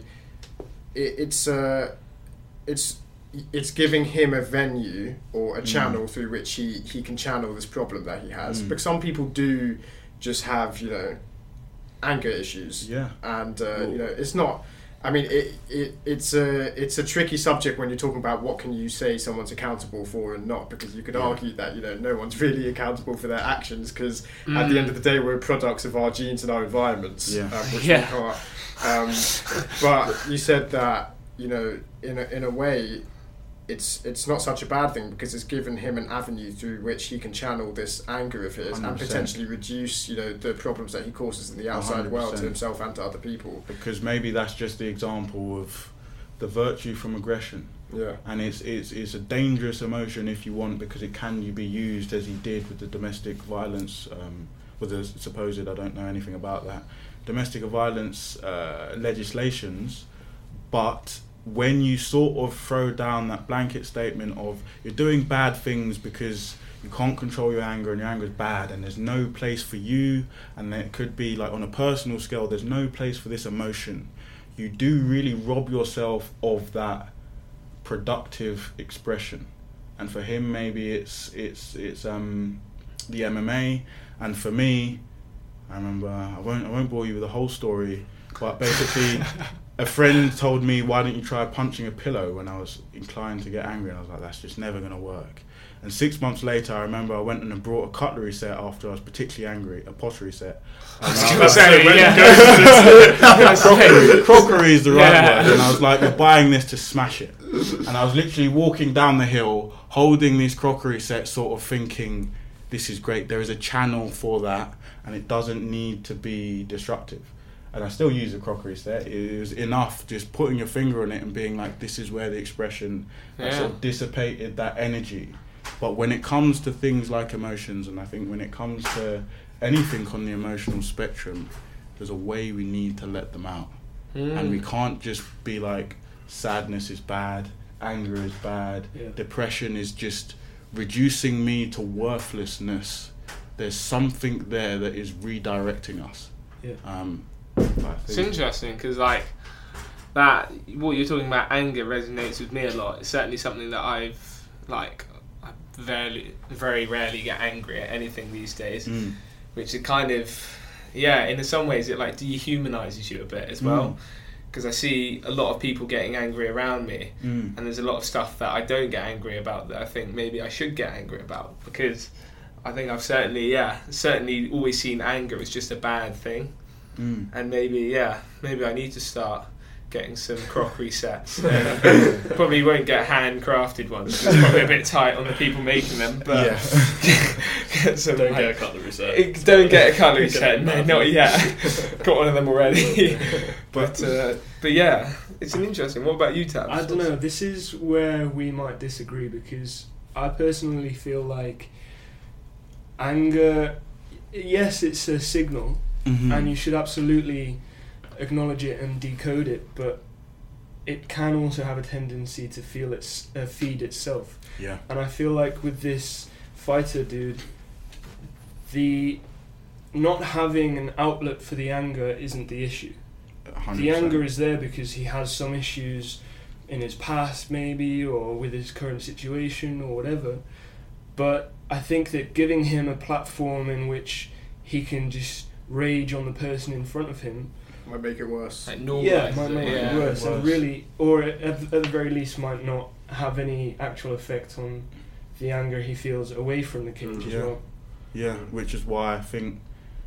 S5: it, it's uh, it's it's giving him a venue or a channel mm. through which he, he can channel this problem that he has. Mm. Because some people do just have, you know, anger issues.
S1: Yeah.
S5: And, uh, you know, it's not... I mean, it, it it's a it's a tricky subject when you're talking about what can you say someone's accountable for and not, because you could yeah. argue that, you know, no one's really accountable for their actions, because mm. at the end of the day we're products of our genes and our environments,
S1: yeah.
S5: um, which
S2: yeah.
S5: we can't. Um, but you said that, you know, in a, in a way, it's it's not such a bad thing, because it's given him an avenue through which he can channel this anger of his one hundred percent. And potentially reduce, you know, the problems that he causes in the outside one hundred percent. World to himself and to other people.
S1: Because maybe that's just the example of the virtue from aggression.
S5: Yeah.
S1: And it's it's it's a dangerous emotion if you want, because it can be used as he did with the domestic violence, um, with the supposed, I don't know anything about that, domestic violence uh, legislations, but when you sort of throw down that blanket statement of you're doing bad things because you can't control your anger and your anger is bad and there's no place for you, and it could be like on a personal scale, there's no place for this emotion, you do really rob yourself of that productive expression. And for him, maybe it's it's it's um the M M A, and for me, I remember I won't I won't bore you with the whole story, but basically a friend told me, why don't you try punching a pillow, when I was inclined to get angry, and I was like, that's just never going to work. And six months later, I remember I went and I brought a cutlery set after I was particularly angry, a pottery set. And I was
S2: say,
S1: like,
S2: yeah.
S1: crockery, crockery is the right
S2: Yeah.
S1: word. And I was like, we're buying this to smash it. And I was literally walking down the hill, holding this crockery set, sort of thinking, this is great. There is a channel for that, and it doesn't need to be destructive. And I still use a crockery set. It was enough just putting your finger on it and being like, this is where the expression
S2: Yeah.
S1: sort of dissipated that energy. But when it comes to things like emotions, and I think when it comes to anything on the emotional spectrum, there's a way we need to let them out.
S2: Mm.
S1: And we can't just be like, sadness is bad, anger is bad,
S3: Yeah.
S1: depression is just reducing me to worthlessness. There's something there that is redirecting us.
S3: Yeah.
S1: Um, I
S2: It's
S1: think,
S2: interesting because like that, what you're talking about, anger resonates with me a lot. It's certainly something that I've like. I very, very rarely get angry at anything these days,
S1: mm,
S2: which it kind of, yeah, in some ways it like dehumanizes you a bit as well. Because I see a lot of people getting angry around me,
S1: mm,
S2: and there's a lot of stuff that I don't get angry about that I think maybe I should get angry about, because I think I've certainly, yeah, certainly always seen anger as just a bad thing.
S1: mm.
S2: And maybe, yeah, maybe I need to start getting some crockery sets. Probably won't get handcrafted ones. It's probably a bit tight on the people making them. But
S1: Yeah.
S2: get some,
S4: Don't
S2: like,
S4: get a cutlery set.
S2: it- don't get a cutlery
S4: Get
S2: set.
S4: it
S2: No,
S4: back.
S2: not yet. Got one of them already. but uh, but yeah, it's an interesting. What about you, Tabs?
S3: I don't know. This is where we might disagree, because I personally feel like anger, yes, it's a signal,
S1: Mhm.
S3: and you should absolutely acknowledge it and decode it, but it can also have a tendency to feel its uh, feed itself.
S1: Yeah.
S3: And I feel like with this fighter dude, the not having an outlet for the anger isn't the issue.
S1: one hundred
S3: The
S1: percent.
S3: anger is there because he has some issues in his past, maybe, or with his current situation, or whatever. But I think that giving him a platform in which he can just rage on the person in front of him,
S5: Might make it worse.
S2: Like normalise
S3: yeah,
S2: it,
S3: might make
S2: yeah.
S3: it worse, and
S1: worse.
S3: really, or at, at the very least, might not have any actual effect on the anger he feels away from the cage
S4: Mm,
S3: as
S1: yeah.
S3: well.
S1: Yeah, which is why I think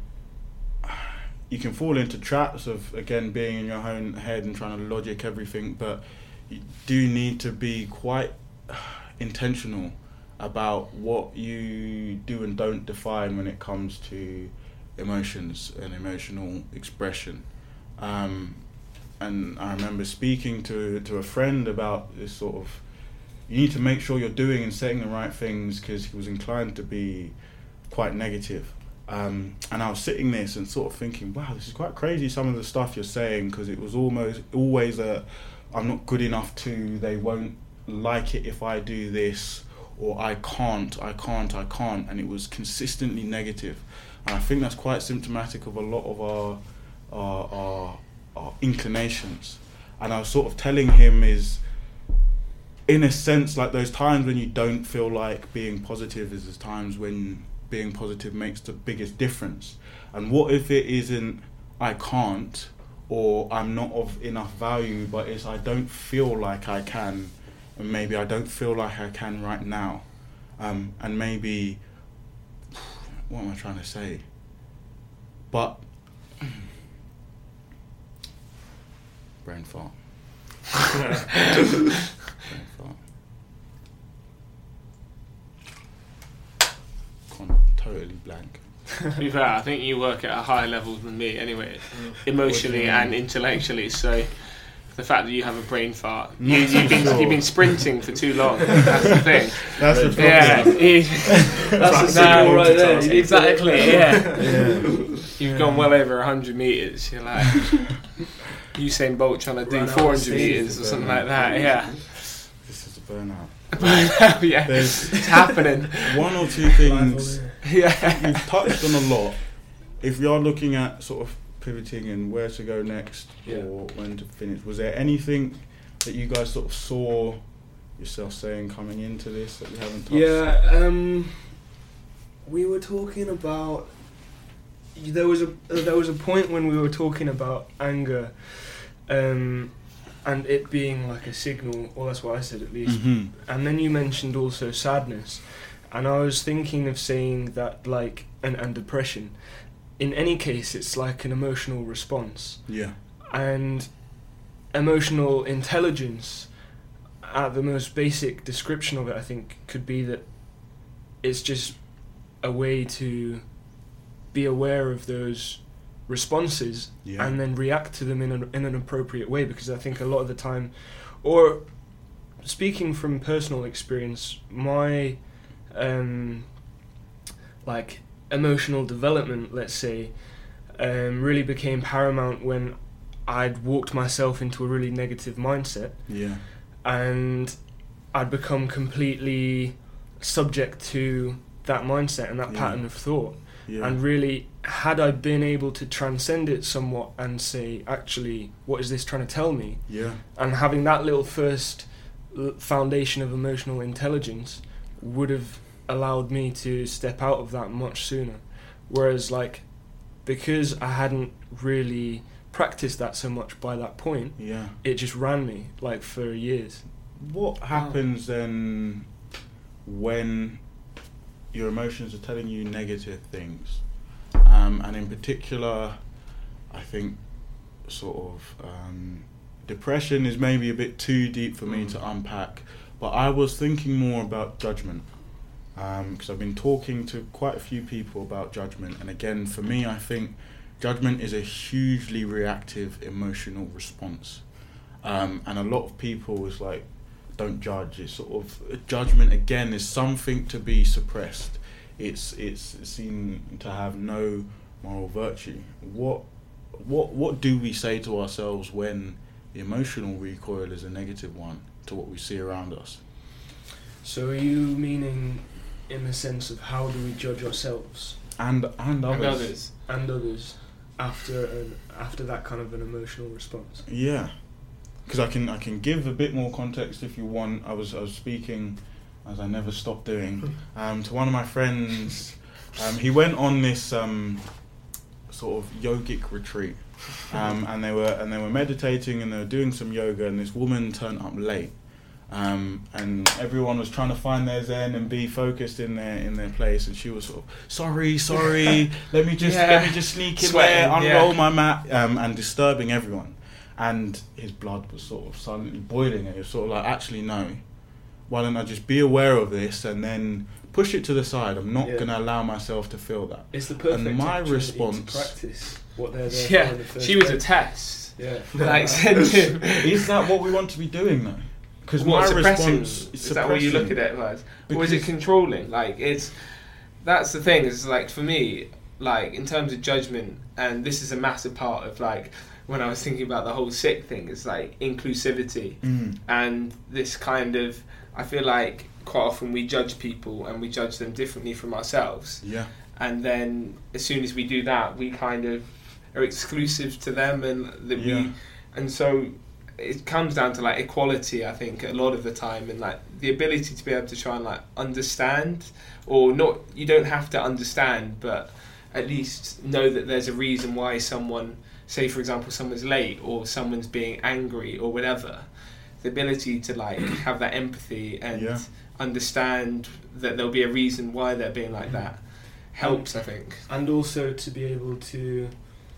S1: you can fall into traps of, again, being in your own head and trying to logic everything, but you do need to be quite intentional about what you do and don't define when it comes to emotions and emotional expression. Um, and I remember speaking to to a friend about this sort of, you need to make sure you're doing and saying the right things, because he was inclined to be quite negative. Um, and I was sitting this and sort of thinking, wow, this is quite crazy, some of the stuff you're saying, because it was almost always a, I'm not good enough to, they won't like it if I do this, or I can't, I can't, I can't, and it was consistently negative. And I think that's quite symptomatic of a lot of our, our, our, our inclinations. And I was sort of telling him is, in a sense, like those times when you don't feel like being positive is the times when being positive makes the biggest difference. And what if it isn't I can't, or I'm not of enough value, but it's I don't feel like I can, and maybe I don't feel like I can right now. Um, and maybe, what am I trying to say? But, brain fart. Brain fart. Con- totally blank.
S2: To be fair, I think you work at a higher level than me anyway, emotionally
S1: What do you
S2: and
S1: mean?
S2: intellectually, so the fact that you have a brain fart,
S1: Not
S2: you,
S1: so
S2: you've, been,
S1: sure.
S2: you've been sprinting for too long, that's the thing.
S1: That's the problem.
S2: Yeah, you-
S3: That's the
S2: no,
S3: signal right there. You need to-
S2: exactly, yeah.
S1: Yeah.
S2: You've gone well over one hundred metres, you're like Usain Bolt trying to do
S3: Run out of
S2: four hundred
S3: steam.
S2: metres or something like that, yeah.
S1: This is a burnout.
S2: Yeah,
S1: There's
S2: it's happening.
S1: one or two things
S2: Yeah.
S1: you've touched on a lot. If we are looking at sort of pivoting and where to go next,
S3: Yeah.
S1: or when to finish, was there anything that you guys sort of saw yourself saying coming into this that we haven't touched?
S3: Yeah, um, we were talking about. There was a there was a point when we were talking about anger, um, and it being like a signal. Well, that's what I said at least.
S1: Mhm.
S3: And then you mentioned also sadness, And I was thinking of saying that, like, and, and depression, in any case, it's like an emotional response.
S1: Yeah.
S3: And emotional intelligence, at the most basic description of it, I think, could be that it's just a way to be aware of those responses
S1: Yeah.
S3: and then react to them in, a, in an appropriate way, because I think a lot of the time, or speaking from personal experience, my um, like emotional development, let's say, um, really became paramount when I'd walked myself into a really negative mindset,
S1: Yeah.
S3: and I'd become completely subject to that mindset and that
S1: Yeah.
S3: pattern of thought.
S1: Yeah.
S3: And really, had I been able to transcend it somewhat and say, actually, what is this trying to tell me?
S1: Yeah.
S3: And having that little first l- foundation of emotional intelligence would have allowed me to step out of that much sooner. Whereas, like, because I hadn't really practiced that so much by that point,
S1: Yeah.
S3: it just ran me, like, for years.
S1: What happens then when your emotions are telling you negative things? Um, and in particular, I think sort of um, depression is maybe a bit too deep for me
S5: Mm.
S1: to unpack, but I was thinking more about judgment, because I've been talking to quite a few people about judgment, and again, for me, I think judgment is a hugely reactive emotional response, um, and a lot of people is like, don't judge. It's sort of judgment again is something to be suppressed. It's it's seen to have no moral virtue. What what what do we say to ourselves when the emotional recoil is a negative one to what we see around us?
S3: So are you meaning in the sense of how do we judge ourselves
S1: And and others.
S2: And others.
S3: and others after an, after that kind of an emotional response?
S1: Yeah, because I can I can give a bit more context if you want. I was I was speaking, as I never stop doing, um, to one of my friends. Um, he went on this um, sort of yogic retreat, um, and they were and they were meditating and they were doing some yoga. And this woman turned up late, um, and everyone was trying to find their zen and be focused in their in their place. And she was sort of sorry, sorry. let me just
S2: Yeah.
S1: let me just sneak in
S2: Sweating,
S1: there, unroll
S2: yeah.
S1: my mat, um, and disturbing everyone. And his blood was sort of silently boiling, and he was sort of like, actually, no. Why don't I just be aware of this and then push it to the side? I'm not
S3: Yeah.
S1: going to allow myself to feel that.
S3: It's the perfect
S1: And my
S3: opportunity
S1: response-
S3: to practice what they're there for
S2: Yeah,
S3: in the first
S2: she was a
S3: place.
S2: test.
S3: Yeah.
S2: Like, send him.
S1: Is that what we want to be doing, though? Because
S2: What,
S1: my
S2: suppressing?
S1: response
S2: Is that what you look at it as? Or is it
S1: Because-
S2: controlling? Like, it's that's the thing. Is like for me, like in terms of judgment, and this is a massive part of like when I was thinking about the whole sick thing. Is like inclusivity
S1: Mm,
S2: and this kind of. I feel like quite often we judge people and we judge them differently from ourselves,
S1: yeah,
S2: and then as soon as we do that, we kind of are exclusive to them, and that
S1: Yeah.
S2: we, and so it comes down to like equality. I think a lot of the time, and like the ability to be able to try and like understand, or not. You don't have to understand, but at least know that there's a reason why someone, say for example, someone's late or someone's being angry or whatever. The ability to like have that empathy and
S1: Yeah.
S2: understand that there'll be a reason why they're being like that helps, I think.
S3: And also to be able to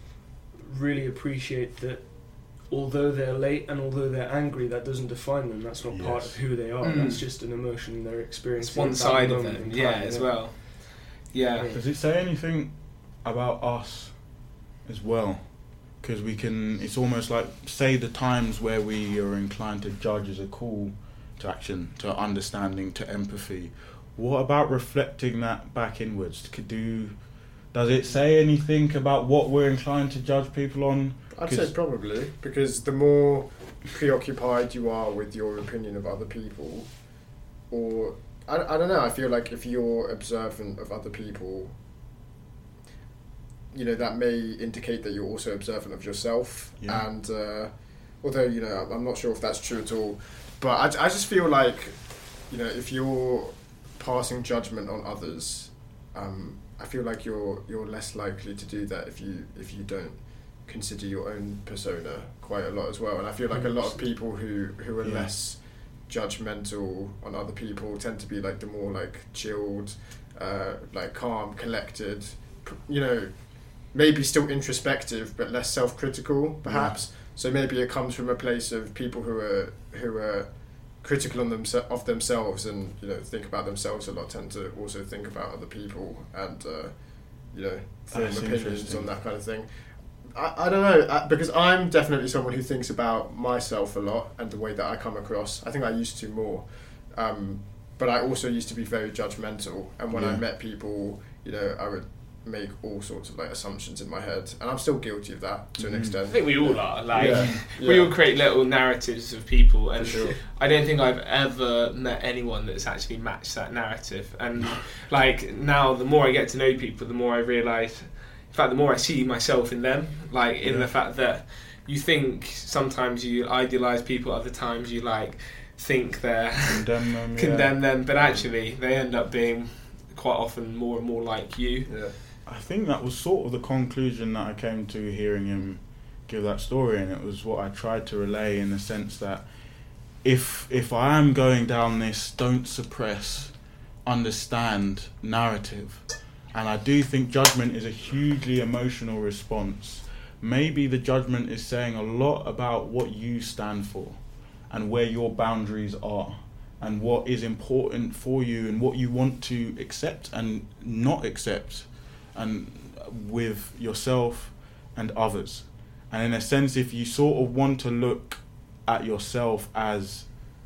S3: really appreciate that although they're late and although they're angry, that doesn't define them. That's not part
S1: Yes.
S3: of who they are.
S2: Mm.
S3: That's just an emotion they're experiencing.
S2: It's one
S3: at that
S2: side of
S3: moment
S2: them,
S3: in
S2: yeah,
S3: time,
S2: as well. Yeah.
S1: Does it say anything about us as well? Because we can, it's almost like, say the times where we are inclined to judge as a call to action, to understanding, to empathy. What about reflecting that back inwards? Could do, does it say anything about what we're inclined to judge people on?
S5: I'd
S1: 'Cause-
S5: say probably, because the more preoccupied you are with your opinion of other people, or I, I don't know, I feel like if you're observant of other people, you know, that may indicate that you're also observant of yourself.
S1: Yeah.
S5: And uh, although, you know, I'm- I'm not sure if that's true at all, but I, I just feel like, you know, if you're passing judgment on others, um, I feel like you're you're less likely to do that if you if you don't consider your own persona quite a lot as well. And I feel like a lot of people who who are
S1: Yeah.
S5: less judgmental on other people tend to be like the more like chilled, uh, like calm, collected, you know, maybe still introspective but less self-critical perhaps. Yeah. So maybe it comes from a place of people who are who are critical on them, of themselves and, you know, think about themselves a lot, tend to also think about other people and, uh, you know, form That's opinions on that kind of thing. I, I don't know, I, because I'm definitely someone who thinks about myself a lot and the way that I come across. I think I used to more. Um, but I also used to be very judgmental. And when yeah. I met people, you know, I would make all sorts of like assumptions in my head, and I'm still guilty of that to mm. an extent.
S2: I think we all are. Like
S5: yeah.
S2: we
S5: yeah.
S2: all create little narratives of people, and
S5: sure.
S2: I don't think I've ever met anyone that's actually matched that narrative. And like now, the more I get to know people, the more I realise. In fact, the more I see myself in them, like in yeah. the fact that you think sometimes you idealise people, other times you like think they're
S1: condemn them,
S2: condemn
S1: yeah.
S2: them, but actually they end up being quite often more and more like you.
S5: Yeah.
S1: I think that was sort of the conclusion that I came to hearing him give that story, and it was what I tried to relay in the sense that if if I am going down this don't suppress, understand narrative, and I do think judgment is a hugely emotional response, maybe the judgment is saying a lot about what you stand for and where your boundaries are and what is important for you and what you want to accept and not accept, and with yourself and others. And in a sense, if you sort of want to look at yourself as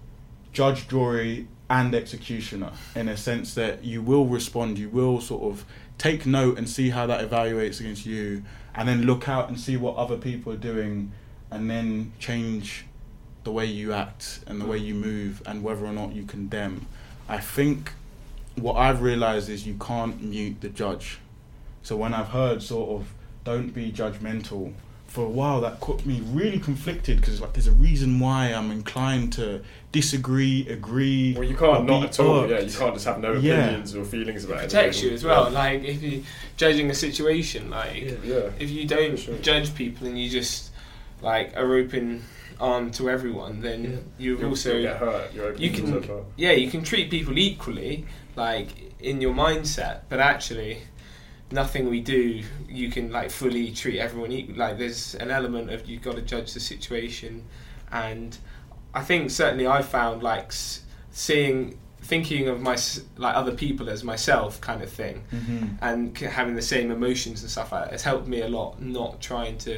S1: judge, jury and executioner, in a sense that you will respond, you will sort of take note and see how that evaluates against you, and then look out and see what other people are doing, and then change the way you act and the way you move and whether or not you condemn. I think what I've realised is you can't mute the judge. So when I've heard sort of don't be judgmental, for a while that got me really conflicted, because like there's a reason why I'm inclined to disagree, agree.
S4: Well, you can't not at all.
S1: irked.
S4: Yeah, you can't just have no
S1: Yeah.
S4: opinions or feelings about it.
S2: It protects you as well. Like if you're judging a situation, like
S3: Yeah.
S5: Yeah.
S2: if you don't
S5: For sure.
S2: judge people and you just like are open arm to everyone, then
S3: Yeah.
S2: you
S4: You'll
S2: also
S4: still get hurt. You're opening
S2: you can
S4: yourself up.
S2: yeah you can treat people equally, like in your mindset, but actually nothing we do you can like fully treat everyone equally. Like there's an element of you've got to judge the situation, and I think certainly I found like s- seeing thinking of my like other people as myself kind of thing,
S1: Mm-hmm.
S2: and c- having the same emotions and stuff like that has helped me a lot, not trying to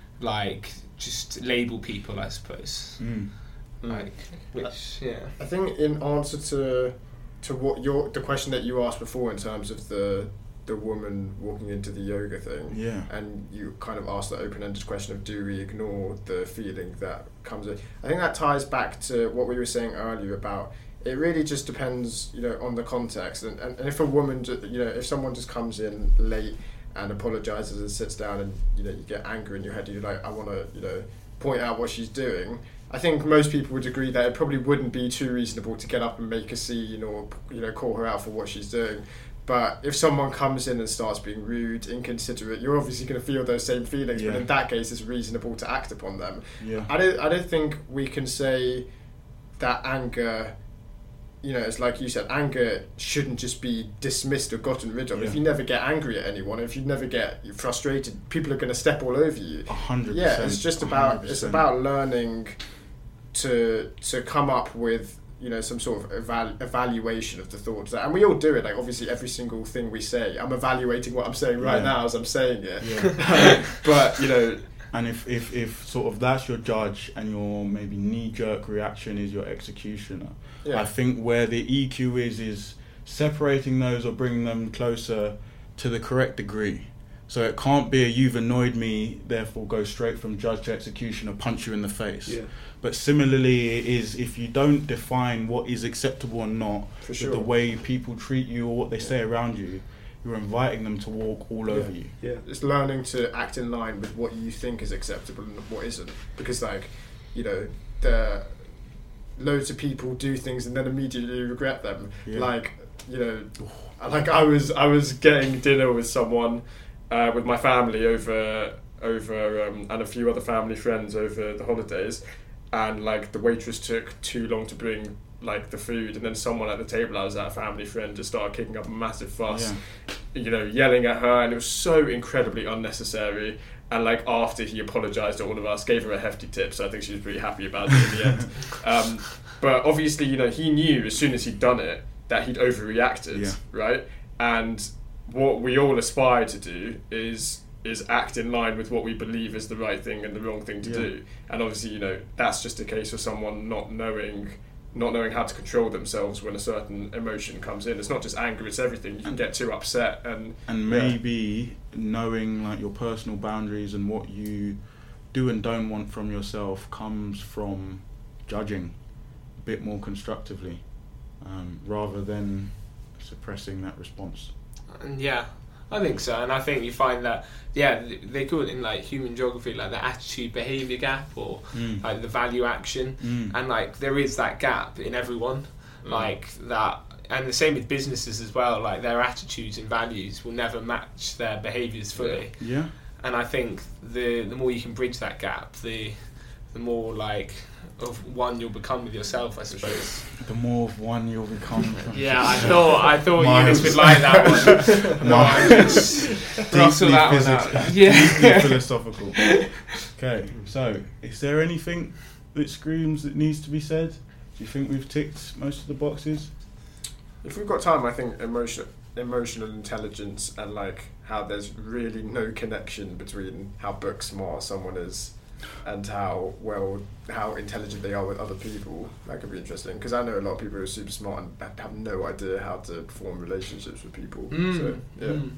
S2: like just label people, I suppose.
S1: Mm.
S2: Like which yeah
S5: I think in answer to to what your the question that you asked before in terms of the the woman walking into the yoga thing,
S1: Yeah.
S5: and you kind of asked the open-ended question of do we ignore the feeling that comes in. I think that ties back to what we were saying earlier about it really just depends, you know, on the context, and, and, and if a woman, ju- you know, if someone just comes in late and apologizes and sits down and, you know, you get anger in your head, you're like, I want to, you know, point out what she's doing. I think most people would agree that it probably wouldn't be too reasonable to get up and make a scene or, you know, call her out for what she's doing. But if someone comes in and starts being rude, inconsiderate, you're obviously going to feel those same feelings.
S1: Yeah.
S5: But in that case, it's reasonable to act upon them.
S1: Yeah.
S5: I don't. I don't think we can say that anger. You know, it's like you said, anger shouldn't just be dismissed or gotten rid of.
S1: Yeah.
S5: If you never get angry at anyone, if you never get frustrated, people are going to step all over you.
S1: A hundred
S5: Yeah,
S1: percent.
S5: it's just
S1: A
S5: about
S1: hundred
S5: it's
S1: percent.
S5: about learning to to come up with, you know, some sort of eval- evaluation of the thoughts, and we all do it. Like obviously, every single thing we say, I'm evaluating what I'm saying right
S1: Yeah.
S5: now as I'm saying it.
S1: Yeah.
S5: But you know,
S1: And if, if, if sort of that's your judge and your maybe knee-jerk reaction is your executioner,
S5: yeah,
S1: I think where the E Q is, is separating those or bringing them closer to the correct degree. So it can't be a you've annoyed me, therefore go straight from judge to executioner, punch you in the face.
S3: Yeah.
S1: But similarly, it is if you don't define what is acceptable or not
S5: for
S1: with
S5: sure.
S1: the way people treat you or what they
S5: Yeah.
S1: say around you, you're inviting them to walk all
S5: Yeah.
S1: over you.
S3: Yeah.
S5: It's learning to act in line with what you think is acceptable and what isn't. Because, like, you know, the loads of people do things and then immediately regret them.
S1: Yeah.
S5: Like, you know, like I was, I was getting dinner with someone, uh, with my family over, over, um, and a few other family friends over the holidays,
S4: and like the waitress took too long to bring like the food, and then someone at the table I was at, a family friend, just started kicking up a massive fuss, yeah. you know, yelling at her, and it was so incredibly unnecessary. And like after he apologised to all of us, gave her a hefty tip, so I think she was pretty happy about it in the end. Um, but obviously, you know, he knew as soon as he'd done it that he'd overreacted,
S1: yeah.
S4: right? And what we all aspire to do is is act in line with what we believe is the right thing and the wrong thing to yeah. do. And obviously, you know, that's just a case of someone not knowing not knowing how to control themselves when a certain emotion comes in. It's not just anger, it's everything. You can get too upset and
S1: and maybe yeah. knowing like your personal boundaries and what you do and don't want from yourself comes from judging a bit more constructively, um, rather than suppressing that response.
S2: And yeah, I think so. And I think you find that, yeah, they call it in like human geography, like the attitude behaviour gap, or mm. like the value action.
S1: Mm.
S2: And like there is that gap in everyone, mm. like that. And the same with businesses as well, like their attitudes and values will never match their behaviours fully.
S1: Yeah.
S2: And I think the the more you can bridge that gap, the the more like of one you'll become with yourself, I suppose.
S1: The more of one you'll become.
S2: Yeah, I thought I thought Eunice would like that one. No, I'm just
S1: deeply
S2: that
S1: physics,
S2: one out. Yeah.
S1: deeply philosophical. Okay, so is there anything that screams that needs to be said? Do you think we've ticked most of the boxes?
S4: If we've got time, I think emotion, emotional intelligence and like how there's really no connection between how book smart someone is and how well how intelligent they are with other people. That could be interesting, because I know a lot of people who are super smart and have no idea how to form relationships with people.
S2: Mm.
S4: So yeah,
S2: mm.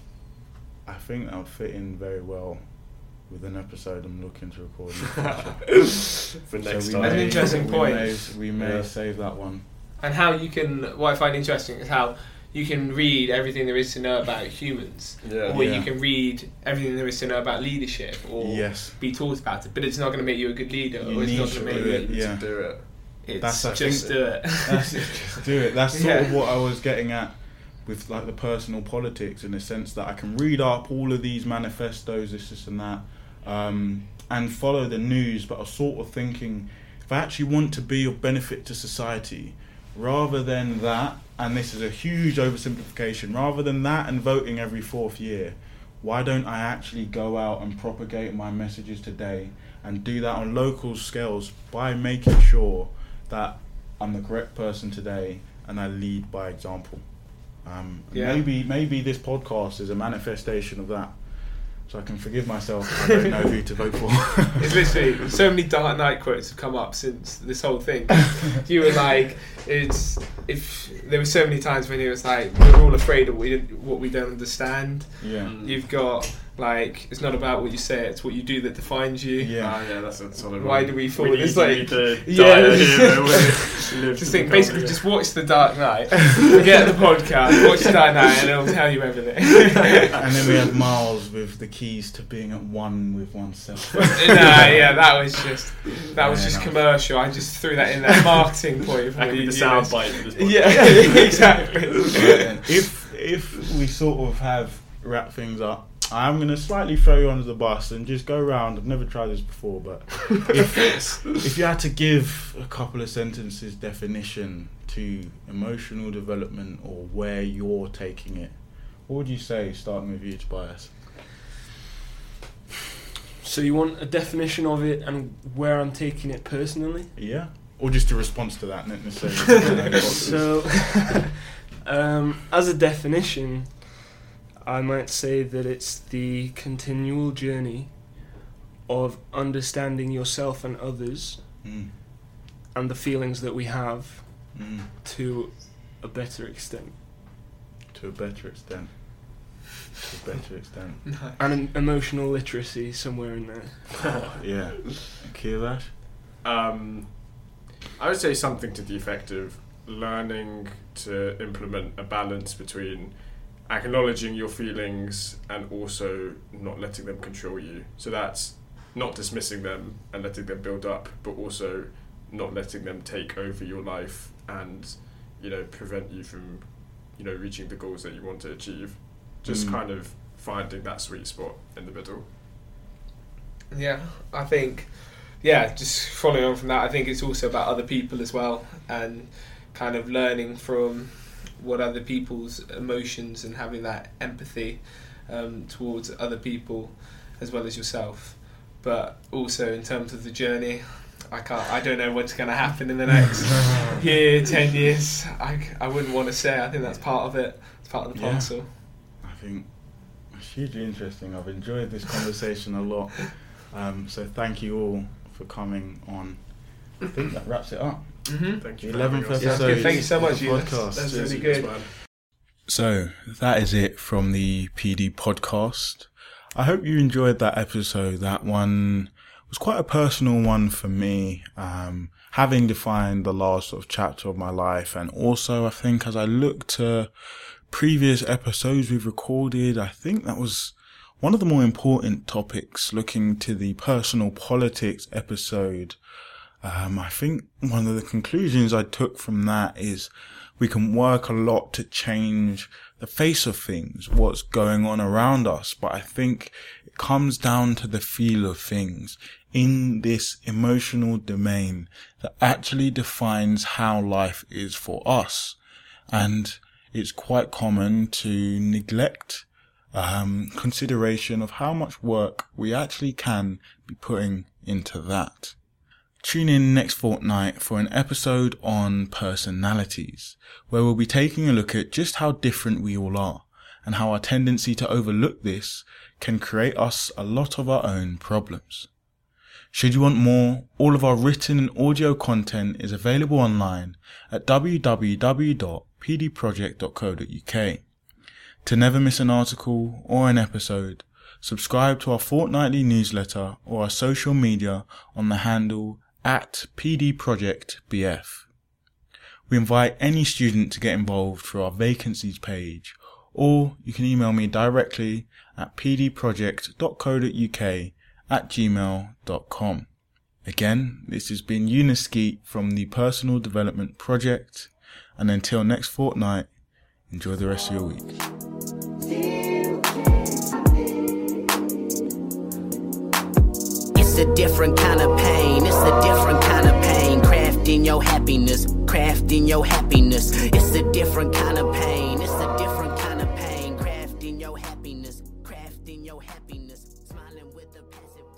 S1: I think that would fit in very well with an episode I'm looking to record in the future.
S4: For next
S1: so
S4: time.
S2: That's an interesting
S1: we
S2: point.
S1: May, we may
S4: Yeah.
S1: save that one.
S2: And how you can, what I find interesting is how you can read everything there is to know about humans,
S4: Yeah.
S2: or
S1: Yeah.
S2: you can read everything there is to know about leadership, or
S1: Yes.
S2: be taught about it, but it's not going to make you a good leader,
S1: You
S2: or it's
S1: need
S2: not
S1: to
S2: going to make
S1: do
S2: you.
S1: it. Yeah.
S4: to do it.
S2: It's
S1: That's, I
S2: just
S1: think-
S2: do it.
S1: That's it, just do it. That's sort
S2: Yeah.
S1: of what I was getting at with like the personal politics, in the sense that I can read up all of these manifestos, this, this and that, um, and follow the news, but I was sort of thinking, if I actually want to be of benefit to society, rather than that, and this is a huge oversimplification, rather than that and voting every fourth year, why don't I actually go out and propagate my messages today and do that on local scales by making sure that I'm the correct person today and I lead by example. Um,
S2: Yeah.
S1: Maybe maybe this podcast is a manifestation of that, so I can forgive myself if I don't know who to vote for.
S2: It's literally so many Dark Knight quotes have come up since this whole thing. You were like, it's if there were so many times when he was like, we're all afraid of what we, what we don't understand.
S1: Yeah.
S2: You've got like, it's not about what you say, it's what you do that defines you.
S1: Yeah.
S4: Ah, yeah, that's a solid
S2: Why
S4: one.
S2: do we fall?
S4: We
S2: It's
S4: need,
S2: like,
S4: we need to
S2: yeah.
S4: die a hero when we live
S2: Just
S4: to
S2: think,
S4: become
S2: basically,
S4: a-
S2: just watch the Dark Knight, forget the podcast, watch the Dark Knight, and it'll tell you everything.
S1: And then we have Miles with the keys to being at one with oneself.
S2: Nah, yeah, that was just that was
S1: Yeah,
S2: just
S1: no.
S2: commercial. I just threw that in there, marketing point. For
S4: That could be
S2: you
S4: the
S2: viewers.
S4: soundbite for this podcast.
S2: Yeah, exactly.
S1: Right then, if if we sort of have wrap things up, I'm going to slightly throw you under the bus and just go round. I've never tried this before, but if if you had to give a couple of sentences definition to emotional development, or where you're taking it, what would you say, starting with you, Tobias?
S3: So you want a definition of it and where I'm taking it personally?
S1: Yeah? Or just a response to that, not necessarily.
S3: So, um, as a definition, I might say that it's the continual journey of understanding yourself and others
S1: Mm,
S3: and the feelings that we have
S1: mm,
S3: to a better extent.
S1: to a better extent. To a better extent.
S3: And em- emotional literacy somewhere in there.
S1: Yeah. Kilash?
S4: Um, I would say something to the effect of learning to implement a balance between acknowledging your feelings and also not letting them control you. So that's not dismissing them and letting them build up, but also not letting them take over your life and, you know, prevent you from, you know, reaching the goals that you want to achieve. Just
S1: Mm.
S4: kind of finding that sweet spot in the middle.
S2: Yeah, I think yeah, just following on from that, I think it's also about other people as well, and kind of learning from what other people's emotions and having that empathy um, towards other people as well as yourself. But also in terms of the journey, I can't. I don't know what's going to happen in the next year, ten years. I, I wouldn't want to say. I think that's part of it. It's part of the
S1: Yeah.
S2: parcel.
S1: I think it's hugely interesting. I've enjoyed this conversation a lot. Um, so thank you all for coming on. I think that wraps it up.
S2: Mm-hmm.
S4: Thank you.
S1: The
S4: for having
S1: eleventh
S4: us.
S2: Yeah, that's good.
S1: episode
S2: Thank you so
S1: of
S2: much,
S1: the
S2: Eunice.
S1: podcast.
S2: That's
S4: Cheers,
S2: really
S4: Eunice,
S2: good.
S4: man.
S1: So that is it from the P D podcast. I hope you enjoyed that episode. That one was quite a personal one for me, um, having defined the last sort of chapter of my life. And also I think as I look to previous episodes we've recorded, I think that was one of the more important topics, looking to the personal politics episode. Um, I think one of the conclusions I took from that is we can work a lot to change the face of things, what's going on around us. But I think it comes down to the feel of things in this emotional domain that actually defines how life is for us. And it's quite common to neglect um, consideration of how much work we actually can be putting into that. Tune in next fortnight for an episode on personalities, where we'll be taking a look at just how different we all are and how our tendency to overlook this can create us a lot of our own problems. Should you want more, all of our written and audio content is available online at w w w dot p d project dot co dot u k. To never miss an article or an episode, subscribe to our fortnightly newsletter or our social media on the handle at P D Project B F. We invite any student to get involved through our vacancies page, or you can email me directly at p d project dot co dot u k at gmail dot com. Again, this has been Eunice Skeet from the Personal Development Project, and until next fortnight, enjoy the rest of your week.
S6: It's a different kind of pain, it's a different kind of pain. Crafting your happiness, crafting your happiness. It's a different kind of pain, it's a different kind of pain. Crafting your happiness, crafting your happiness. Smiling with a passive